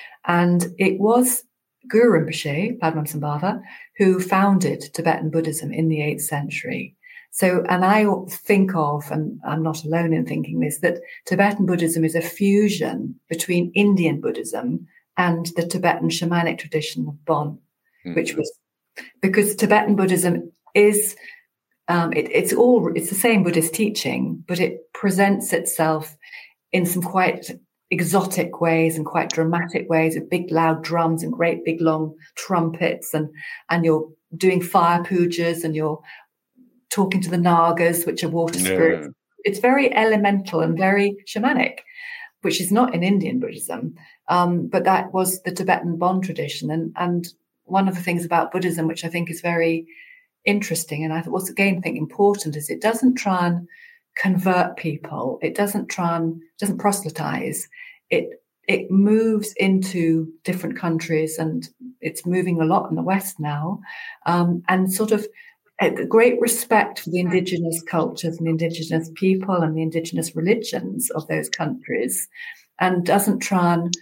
And it was Guru Rinpoche, Padmasambhava, who founded Tibetan Buddhism in the eighth century. So, and I think of, and I'm not alone in thinking this, that Tibetan Buddhism is a fusion between Indian Buddhism and the Tibetan shamanic tradition of Bon, mm-hmm. which was, because Tibetan Buddhism is, um, it, it's all, it's the same Buddhist teaching, but it presents itself in some quite exotic ways and quite dramatic ways with big loud drums and great big long trumpets, and, and you're doing fire pujas and you're talking to the Nagas, which are water spirits. Yeah. It's very elemental and very shamanic, which is not in Indian Buddhism. Um, but that was the Tibetan Bon tradition. And, and one of the things about Buddhism, which I think is very interesting, and I thought was again I think important, is it doesn't try and convert people. It doesn't try and doesn't proselytize. It it moves into different countries, and it's moving a lot in the West now, um, and sort of a great respect for the indigenous cultures and the indigenous people and the indigenous religions of those countries, and doesn't try and,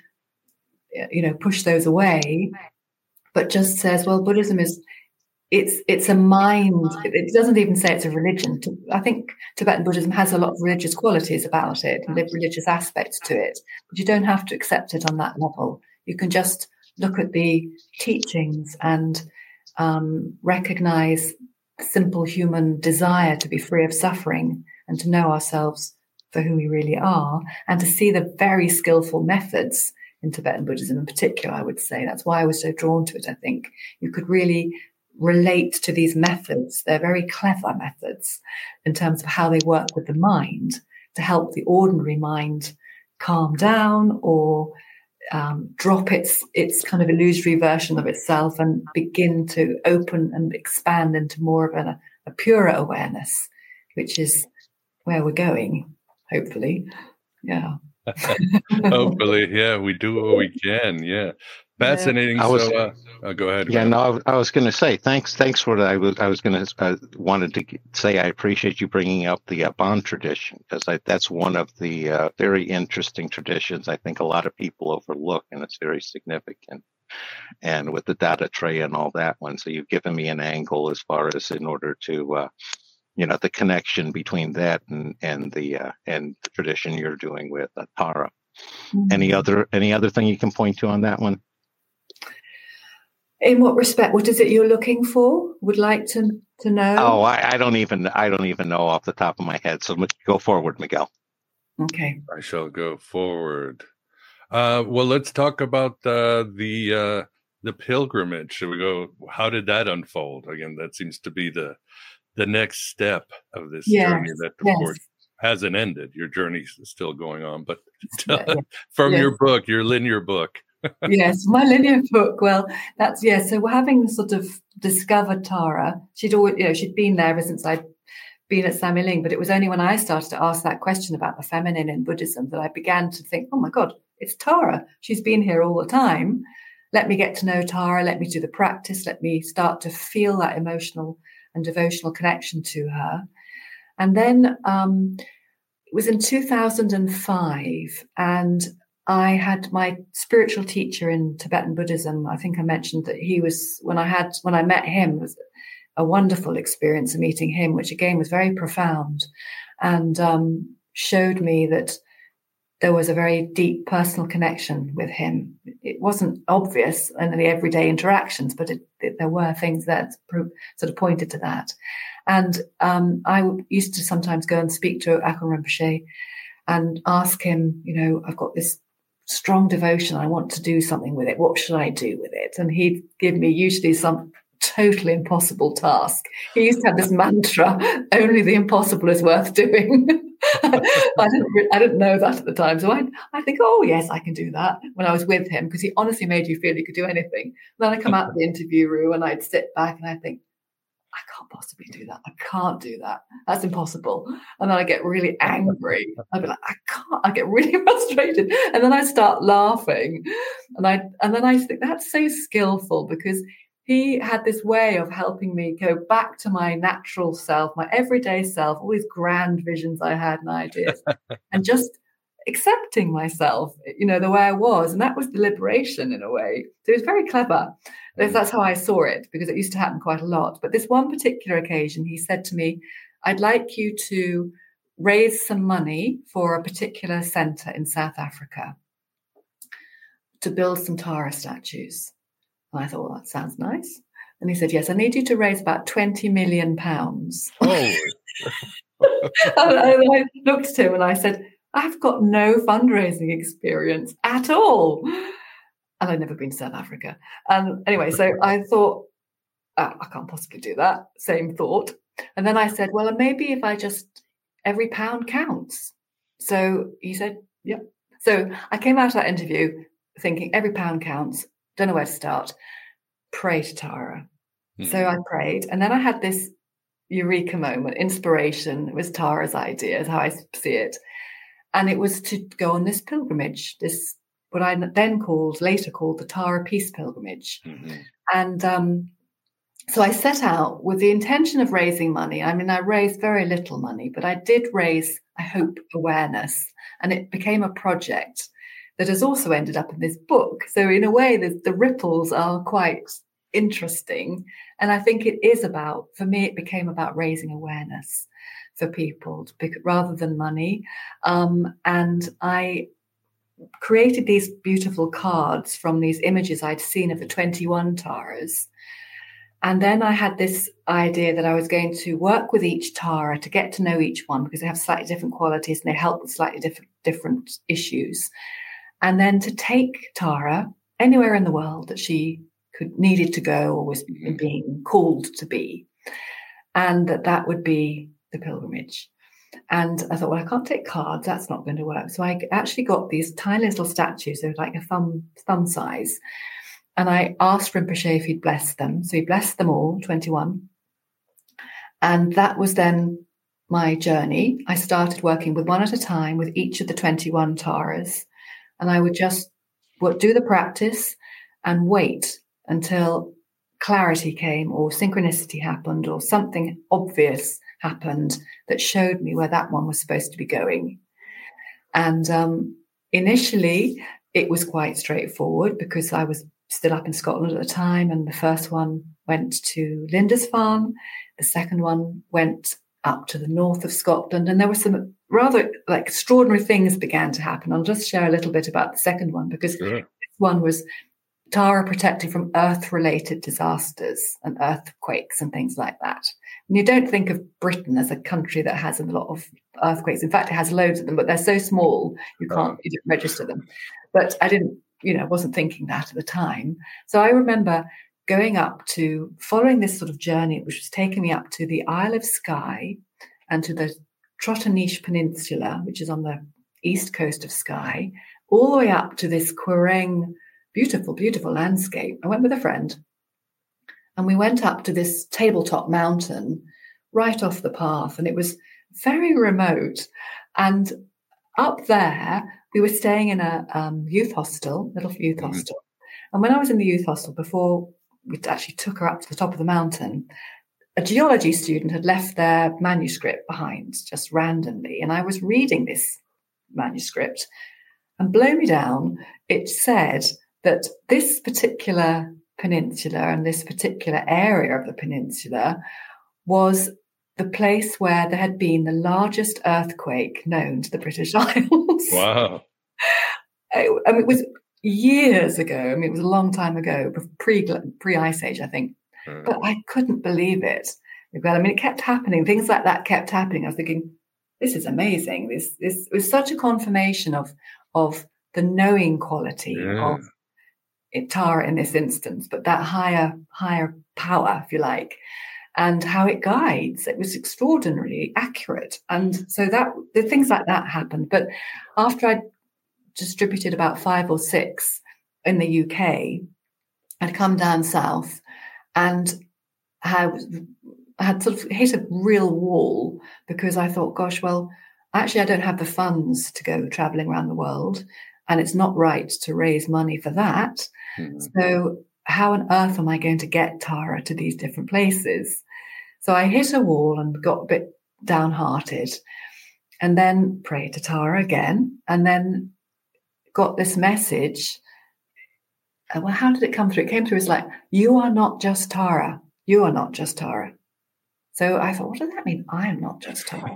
you know, push those away, but just says, well, Buddhism is, it's it's a mind. It doesn't even say it's a religion. I think Tibetan Buddhism has a lot of religious qualities about it and religious aspects to it, but you don't have to accept it on that level. You can just look at the teachings and um, recognize simple human desire to be free of suffering and to know ourselves for who we really are, and to see the very skillful methods in Tibetan Buddhism in particular, I would say. That's why I was so drawn to it. I think you could really relate to these methods. They're very clever methods in terms of how they work with the mind to help the ordinary mind calm down or Um, drop its its kind of illusory version of itself and begin to open and expand into more of a, a purer awareness, which is where we're going, hopefully. Yeah. Hopefully, yeah, we do what we can. Yeah, fascinating. I was, so, uh, oh, go ahead. Yeah, go no, ahead. I, I was going to say thanks. Thanks for that. I was I was going to uh, wanted to say I appreciate you bringing up the uh, Bon tradition, because that's one of the uh, very interesting traditions. I think a lot of people overlook, and it's very significant. And with the Dattatreya and all that one, so you've given me an angle as far as in order to. Uh, You know, the connection between that and and the uh, and the tradition you're doing with uh, Tara. Mm-hmm. Any other any other thing you can point to on that one? In what respect? What is it you're looking for? Would like to to know? Oh, I, I don't even I don't even know off the top of my head. So go forward, Miguel. Okay, I shall go forward. Uh, well, let's talk about uh, the uh, the pilgrimage. Should we go? How did that unfold? Again, that seems to be the the next step of this yes, journey that, of yes. course, hasn't ended. Your journey is still going on, but yeah, from yes. your book, your linear book. Yes, my linear book. Well, that's, yeah, so we're having sort of discovered Tara. She'd always, you know, she'd been there ever since I'd been at Samiling, but it was only when I started to ask that question about the feminine in Buddhism that I began to think, oh my God, it's Tara. She's been here all the time. Let me get to know Tara. Let me do the practice. Let me start to feel that emotional and devotional connection to her. And then um, it was in two thousand five, and I had my spiritual teacher in Tibetan Buddhism. I think I mentioned that he was, when I had, when I met him, it was a wonderful experience of meeting him, which again was very profound, and um, showed me that there was a very deep personal connection with him. It wasn't obvious in the everyday interactions, but it, it, there were things that pro- sort of pointed to that. And um, I used to sometimes go and speak to Akon Rinpoche and ask him, you know, I've got this strong devotion. I want to do something with it. What should I do with it? And he'd give me usually some totally impossible task. He used to have this mantra, only the impossible is worth doing. I didn't I didn't know that at the time. So I I think, oh, yes, I can do that when I was with him, because he honestly made you feel you could do anything. And then I come out of the interview room and I'd sit back and I think, I can't possibly do that. I can't do that. That's impossible. And then I get really angry. I'd be like, I can't. I get really frustrated. And then I start laughing. And I and then I think that's so skillful, because he had this way of helping me go back to my natural self, my everyday self, all these grand visions I had and ideas, and just accepting myself, you know, the way I was. And that was the liberation in a way. So it was very clever. That's how I saw it, because it used to happen quite a lot. But this one particular occasion, he said to me, I'd like you to raise some money for a particular centre in South Africa to build some Tara statues. And I thought, well, that sounds nice. And he said, yes, I need you to raise about twenty million pounds. Oh. And I looked at him and I said, I've got no fundraising experience at all. And I'd never been to South Africa. And anyway, so I thought, oh, I can't possibly do that. Same thought. And then I said, well, maybe if I just, every pound counts. So he said, yep. So I came out of that interview thinking every pound counts. Don't know where to start. Pray to Tara. Mm-hmm. So I prayed. And then I had this eureka moment, inspiration. It was Tara's idea, is how I see it. And it was to go on this pilgrimage, this what I then called, later called the Tara Peace Pilgrimage. Mm-hmm. And um, so I set out with the intention of raising money. I mean, I raised very little money, but I did raise, I hope, awareness. And it became a project that has also ended up in this book. So in a way, the, the ripples are quite interesting. And I think it is about, for me, it became about raising awareness for people to, rather than money. Um, and I created these beautiful cards from these images I'd seen of the twenty-one Taras. And then I had this idea that I was going to work with each Tara to get to know each one, because they have slightly different qualities and they help with slightly different, different issues. And then to take Tara anywhere in the world that she could needed to go or was being called to be. And that that would be the pilgrimage. And I thought, well, I can't take cards. That's not going to work. So I actually got these tiny little statues. They were like a thumb, thumb size. And I asked Rinpoche if he'd bless them. So he blessed them all, twenty-one. And that was then my journey. I started working with one at a time with each of the twenty-one Taras. And I would just do the practice and wait until clarity came or synchronicity happened or something obvious happened that showed me where that one was supposed to be going. And um, initially, it was quite straightforward because I was still up in Scotland at the time. And the first one went to Lindisfarne. The second one went up to the north of Scotland. And there were some rather like extraordinary things began to happen. I'll just share a little bit about the second one, because Sure. this one was Tara protecting from earth-related disasters and earthquakes and things like that. And you don't think of Britain as a country that has a lot of earthquakes. In fact, it has loads of them, but they're so small you can't you don't register them. But I didn't, you know, wasn't thinking that at the time. So I remember going up to, following this sort of journey, which was taking me up to the Isle of Skye and to the Trotternish Peninsula, which is on the east coast of Skye, all the way up to this Quireng, beautiful, beautiful landscape. I went with a friend and we went up to this tabletop mountain right off the path, and it was very remote. And up there, we were staying in a um, youth hostel, little youth mm-hmm. hostel. And when I was in the youth hostel, before we actually took her up to the top of the mountain, a geology student had left their manuscript behind just randomly. And I was reading this manuscript, and blow me down, it said that this particular peninsula and this particular area of the peninsula was the place where there had been the largest earthquake known to the British Isles. Wow. I, I mean, it was years ago. I mean, it was a long time ago, pre pre Ice Age, I think. Mm. But I couldn't believe it. Well, I mean, it kept happening. Things like that kept happening. I was thinking, this is amazing. This this was such a confirmation of of the knowing quality yeah. of it, Tara in this instance, but that higher higher power, if you like, and how it guides. It was extraordinarily accurate. And so that the things like that happened. But after I distributed about five or six in the U K, I'd come down south and had, had sort of hit a real wall because I thought, gosh, well, actually, I don't have the funds to go traveling around the world, and it's not right to raise money for that. Mm-hmm. So how on earth am I going to get Tara to these different places? So I hit a wall and got a bit downhearted, and then prayed to Tara again, and then got this message. Well, how did it come through? It came through as like, you are not just Tara. You are not just Tara. So I thought, what does that mean? I am not just Tara.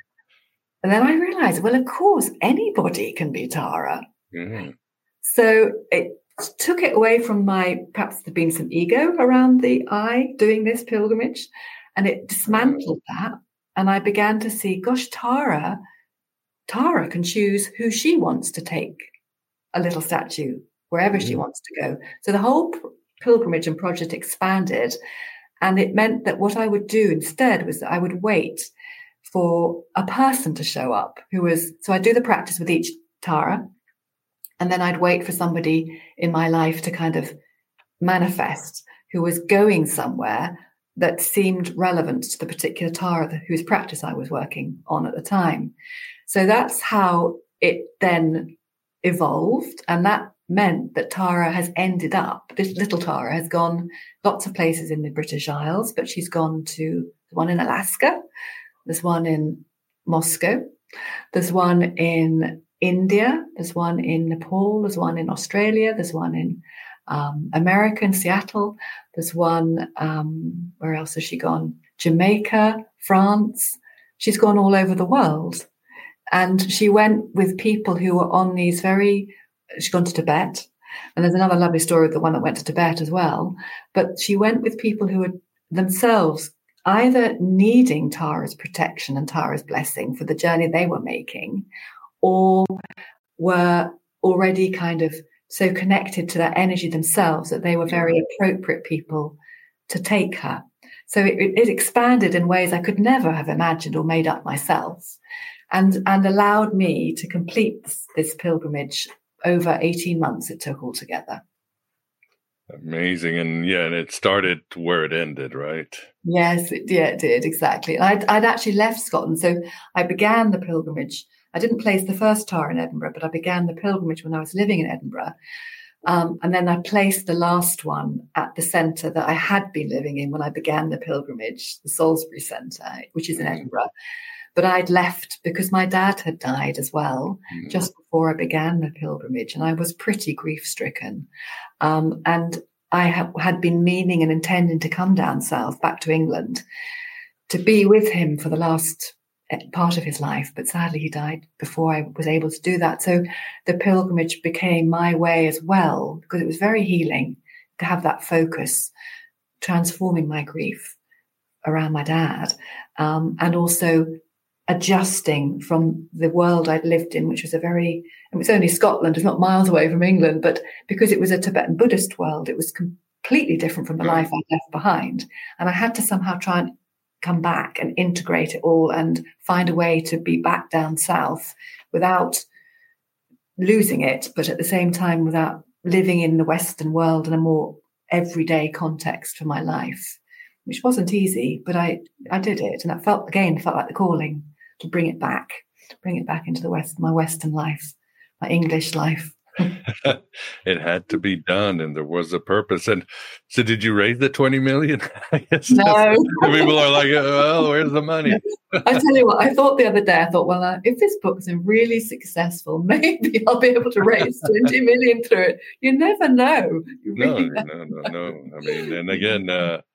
And then I realized, well, of course, anybody can be Tara. Mm-hmm. So it took it away from my, perhaps there'd been some ego around the I doing this pilgrimage, and it dismantled that. And I began to see, gosh, Tara, Tara can choose who she wants to take a little statue wherever mm-hmm. she wants to go. So the whole pilgrimage and project expanded. And it meant that what I would do instead was that I would wait for a person to show up who was, so I'd do the practice with each Tara, and then I'd wait for somebody in my life to kind of manifest who was going somewhere that seemed relevant to the particular Tara whose practice I was working on at the time. So that's how it then evolved. And that meant that Tara has ended up, this little Tara has gone lots of places in the British Isles, but she's gone to one in Alaska, there's one in Moscow, there's one in India, there's one in Nepal, there's one in Australia, there's one in um, America, in Seattle, there's one, um, where else has she gone? Jamaica, France. She's gone all over the world. And she went with people who were on these very, she's gone to Tibet. And there's another lovely story of the one that went to Tibet as well. But she went with people who were themselves either needing Tara's protection and Tara's blessing for the journey they were making, or were already kind of so connected to that energy themselves that they were very appropriate people to take her. So it, it expanded in ways I could never have imagined or made up myself, and, and allowed me to complete this, this pilgrimage over eighteen months it took altogether. Amazing. And yeah, and it started where it ended, right? Yes, it, yeah, it did, exactly. And I'd, I'd actually left Scotland. So I began the pilgrimage. I didn't place the first Tara in Edinburgh, but I began the pilgrimage when I was living in Edinburgh. Um, and then I placed the last one at the centre that I had been living in when I began the pilgrimage, the Salisbury Centre, which is in Edinburgh. But I'd left because my dad had died as well, mm. just before I began the pilgrimage. And I was pretty grief-stricken. Um, and I ha- had been meaning and intending to come down south, back to England, to be with him for the last part of his life. But sadly, he died before I was able to do that. So the pilgrimage became my way as well, because it was very healing to have that focus, transforming my grief around my dad, um, and also adjusting from the world I'd lived in, which was a very, it was only Scotland, it's not miles away from England, but because it was a Tibetan Buddhist world, it was completely different from the life I left behind. And I had to somehow try and come back and integrate it all and find a way to be back down south without losing it, but at the same time without living in the Western world in a more everyday context for my life, which wasn't easy, but I, I did it. And that felt, again, felt like the calling to bring it back, bring it back into the West, my Western life, my English life. It had to be done, and there was a purpose. And so, did you raise the twenty million? I guess no. People are like, "Well, where's the money?" I tell you what, I thought the other day. I thought, well, uh, if this book's really successful, maybe I'll be able to raise twenty million through it. You never know. You no, really no, no, no, no. I mean, and again, uh,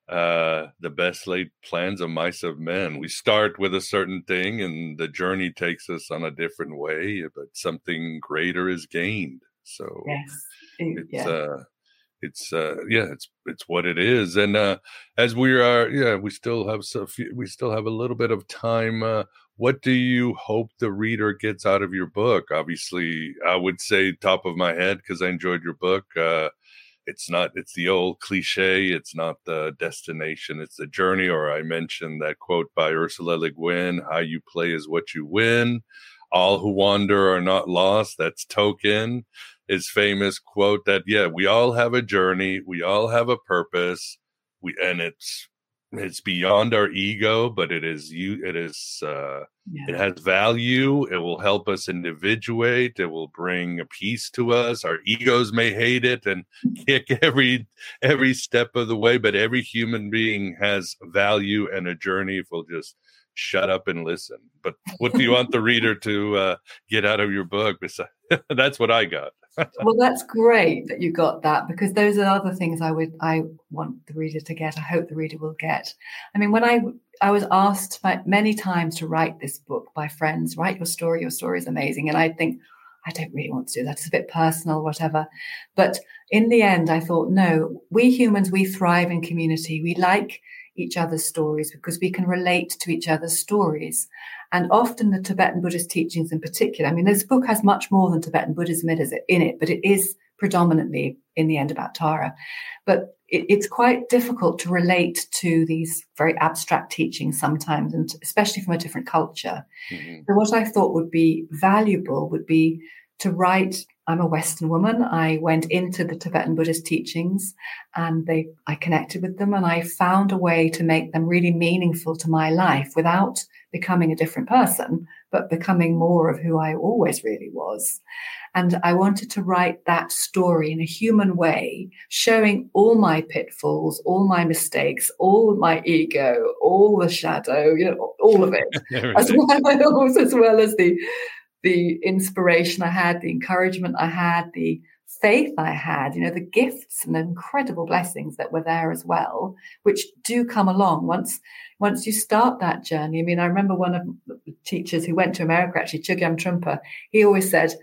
uh, the best laid plans of mice of men. We start with a certain thing, and the journey takes us on a different way, but something greater is gained. So Yes. it's Yeah. uh, it's uh, yeah, it's it's what it is. And uh, as we are, yeah, we still have so few, we still have a little bit of time. Uh, what do you hope the reader gets out of your book? Obviously, I would say top of my head, because I enjoyed your book. Uh, it's not, it's the old cliche. It's not the destination, it's the journey. Or I mentioned that quote by Ursula Le Guin, how you play is what you win. All who wander are not lost. That's Tolkien. His famous quote that, yeah, we all have a journey. We all have a purpose. We, and it's, it's beyond our ego, but it is you, it is, uh, Yeah. it has value. It will help us individuate. It will bring a peace to us. Our egos may hate it and kick every every step of the way, but every human being has value and a journey if we'll just shut up and listen. But what do you want the reader to uh, get out of your book? That's what I got. Well, that's great that you got that, because those are other things I would I want the reader to get. I hope the reader will get. I mean, when I I was asked many times to write this book by friends, write your story, your story is amazing. And I think, I don't really want to do that. It's a bit personal, whatever. But in the end, I thought, no, we humans, we thrive in community. We like each other's stories because we can relate to each other's stories. And often the Tibetan Buddhist teachings in particular, I mean, this book has much more than Tibetan Buddhism in it, but it is predominantly in the end about Tara. But it, it's quite difficult to relate to these very abstract teachings sometimes, and especially from a different culture. Mm-hmm. So what I thought would be valuable would be to write, I'm a Western woman. I went into the Tibetan Buddhist teachings and they, I connected with them, and I found a way to make them really meaningful to my life without becoming a different person, but becoming more of who I always really was. And I wanted to write that story in a human way, showing all my pitfalls, all my mistakes, all my ego, all the shadow, you know, all of it, as well as, as well as the the inspiration I had, the encouragement I had, the faith I had, you know, the gifts and the incredible blessings that were there as well, which do come along once once you start that journey. I mean, I remember one of the teachers who went to America, actually, Chogyam Trungpa, he always said,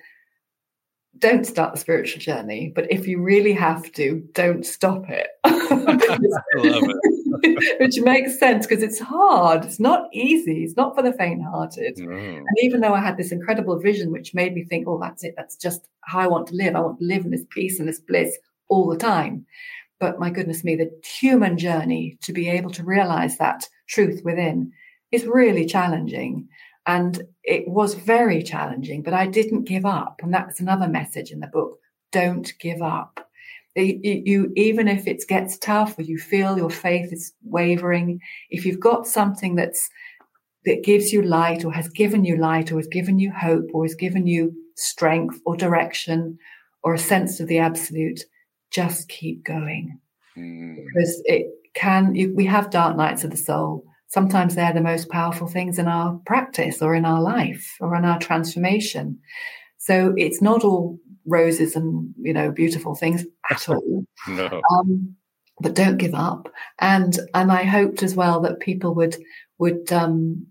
don't start the spiritual journey, but if you really have to, don't stop it. I love it. Which makes sense, because it's hard. It's not easy. It's not for the faint-hearted. Mm. And even though I had this incredible vision, which made me think, oh, that's it. That's just how I want to live. I want to live in this peace and this bliss all the time. But my goodness me, the human journey to be able to realize that truth within is really challenging. And it was very challenging, but I didn't give up. And that's another message in the book. Don't give up. You, you, even if it gets tough or you feel your faith is wavering, if you've got something that's that gives you light or has given you light or has given you hope or has given you strength or direction or a sense of the absolute, just keep going. Mm. Because it can, you, we have dark nights of the soul. Sometimes they're the most powerful things in our practice or in our life or in our transformation. So it's not all roses and, you know, beautiful things at all. No. Um, but don't give up. And and I hoped as well that people would would um,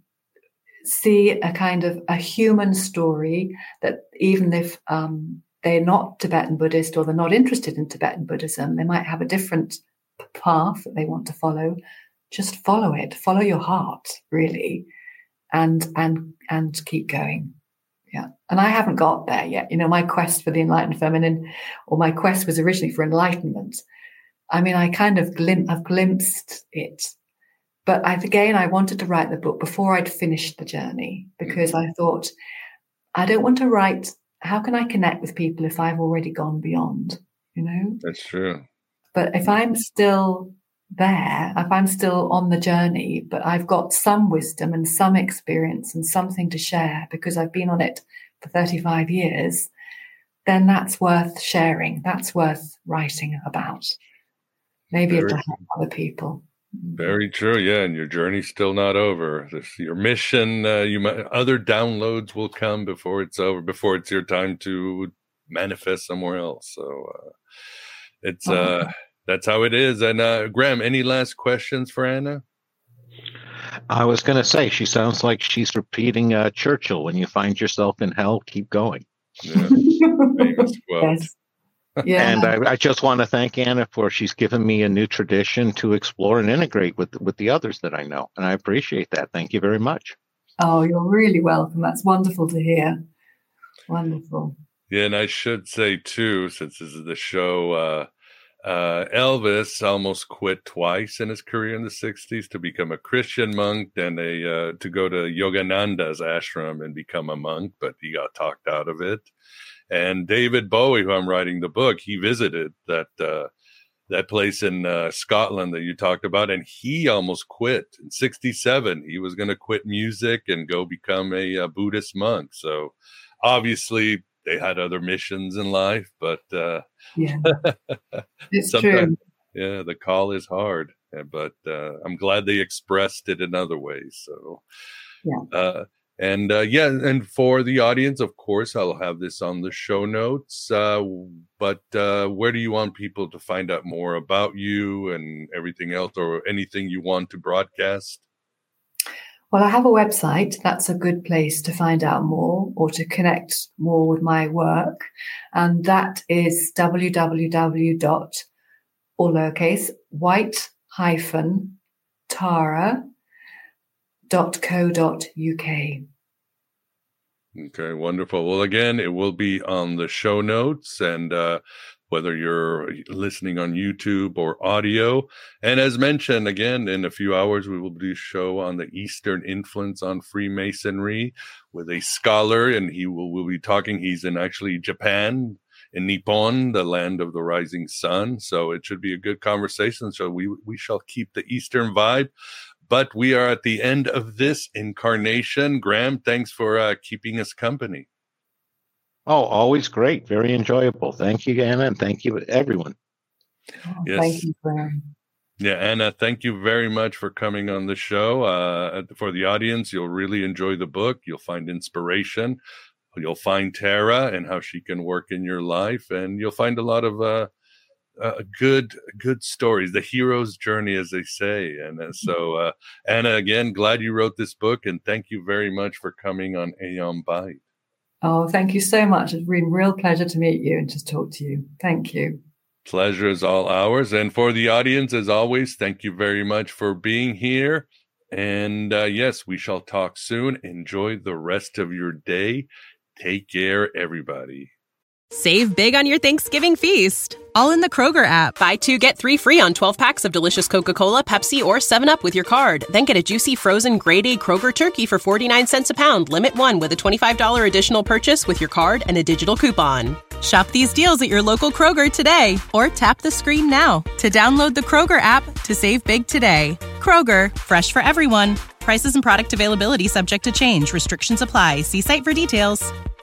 see a kind of a human story, that even if um, they're not Tibetan Buddhist or they're not interested in Tibetan Buddhism, they might have a different path that they want to follow. Just follow it. Follow your heart, really, and and and keep going. Yeah. And I haven't got there yet. You know, my quest for the enlightened feminine, or my quest was originally for enlightenment. I mean, I kind of glim- I've glimpsed it. But I, again, I wanted to write the book before I'd finished the journey, because I thought, I don't want to write, how can I connect with people if I've already gone beyond, you know? That's true. But if I'm still there, if I'm still on the journey, but I've got some wisdom and some experience and something to share because I've been on it for thirty-five years, then that's worth sharing. That's worth writing about. Maybe Very, it'll help other people. Very true. Yeah. And your journey's still not over. This, your mission, uh, you might, other downloads will come before it's over, before it's your time to manifest somewhere else. So uh, it's, uh, That's how it is. And uh, Graham, any last questions for Anna? I was going to say, she sounds like she's repeating uh, Churchill. When you find yourself in hell, keep going. Yeah. Famous quote. Yes. Yeah. And I, I just want to thank Anna for she's given me a new tradition to explore and integrate with with the others that I know. And I appreciate that. Thank you very much. Oh, you're really welcome. That's wonderful to hear. Wonderful. Yeah, and I should say, too, since this is the show, uh, uh, Elvis almost quit twice in his career in the sixties to become a Christian monk, then a, uh, to go to Yogananda's ashram and become a monk, but he got talked out of it. And David Bowie, who I'm writing the book, he visited that uh, that place in uh, Scotland that you talked about, and he almost quit. In sixty-seven, he was going to quit music and go become a, a Buddhist monk. So obviously they had other missions in life, but uh, yeah, it's true. Yeah, the call is hard, but uh, I'm glad they expressed it in other ways. So yeah. Uh, And uh, yeah, and for the audience, of course, I'll have this on the show notes. Uh, but uh, where do you want people to find out more about you and everything else, or anything you want to broadcast? Well, I have a website. That's a good place to find out more or to connect more with my work. And that is w w w dot, all lowercase, white hyphen tara dot co dot u k. Okay, wonderful. Well, again, it will be on the show notes, and uh, whether you're listening on YouTube or audio. And as mentioned, again, in a few hours, we will do a show on the Eastern influence on Freemasonry with a scholar, and he will will be talking. He's in actually Japan, in Nippon, the land of the rising sun. So it should be a good conversation. So we we shall keep the Eastern vibe. But we are at the end of this incarnation. Graham, thanks for uh, keeping us company. Oh, always great. Very enjoyable. Thank you, Anna, and thank you, everyone. Oh, Yes. Thank you, Graham. Yeah, Anna, thank you very much for coming on the show. Uh, for the audience, you'll really enjoy the book. You'll find inspiration. You'll find Tara and how she can work in your life. And you'll find a lot of uh, uh, good good stories, the hero's journey, as they say. And uh, so, uh, Anna, again, glad you wrote this book. And thank you very much for coming on Aeon Byte. Oh, thank you so much. It's been a real pleasure to meet you and to talk to you. Thank you. Pleasure is all ours. And for the audience, as always, thank you very much for being here. And uh, yes, we shall talk soon. Enjoy the rest of your day. Take care, everybody. Save big on your Thanksgiving feast, all in the Kroger app. Buy two, get three free on twelve packs of delicious Coca-Cola, Pepsi, or seven up with your card. Then get a juicy frozen grade A Kroger turkey for forty-nine cents a pound. Limit one with a twenty-five dollars additional purchase with your card and a digital coupon. Shop these deals at your local Kroger today, or tap the screen now to download the Kroger app to save big today. Kroger, fresh for everyone. Prices and product availability subject to change. Restrictions apply. See site for details.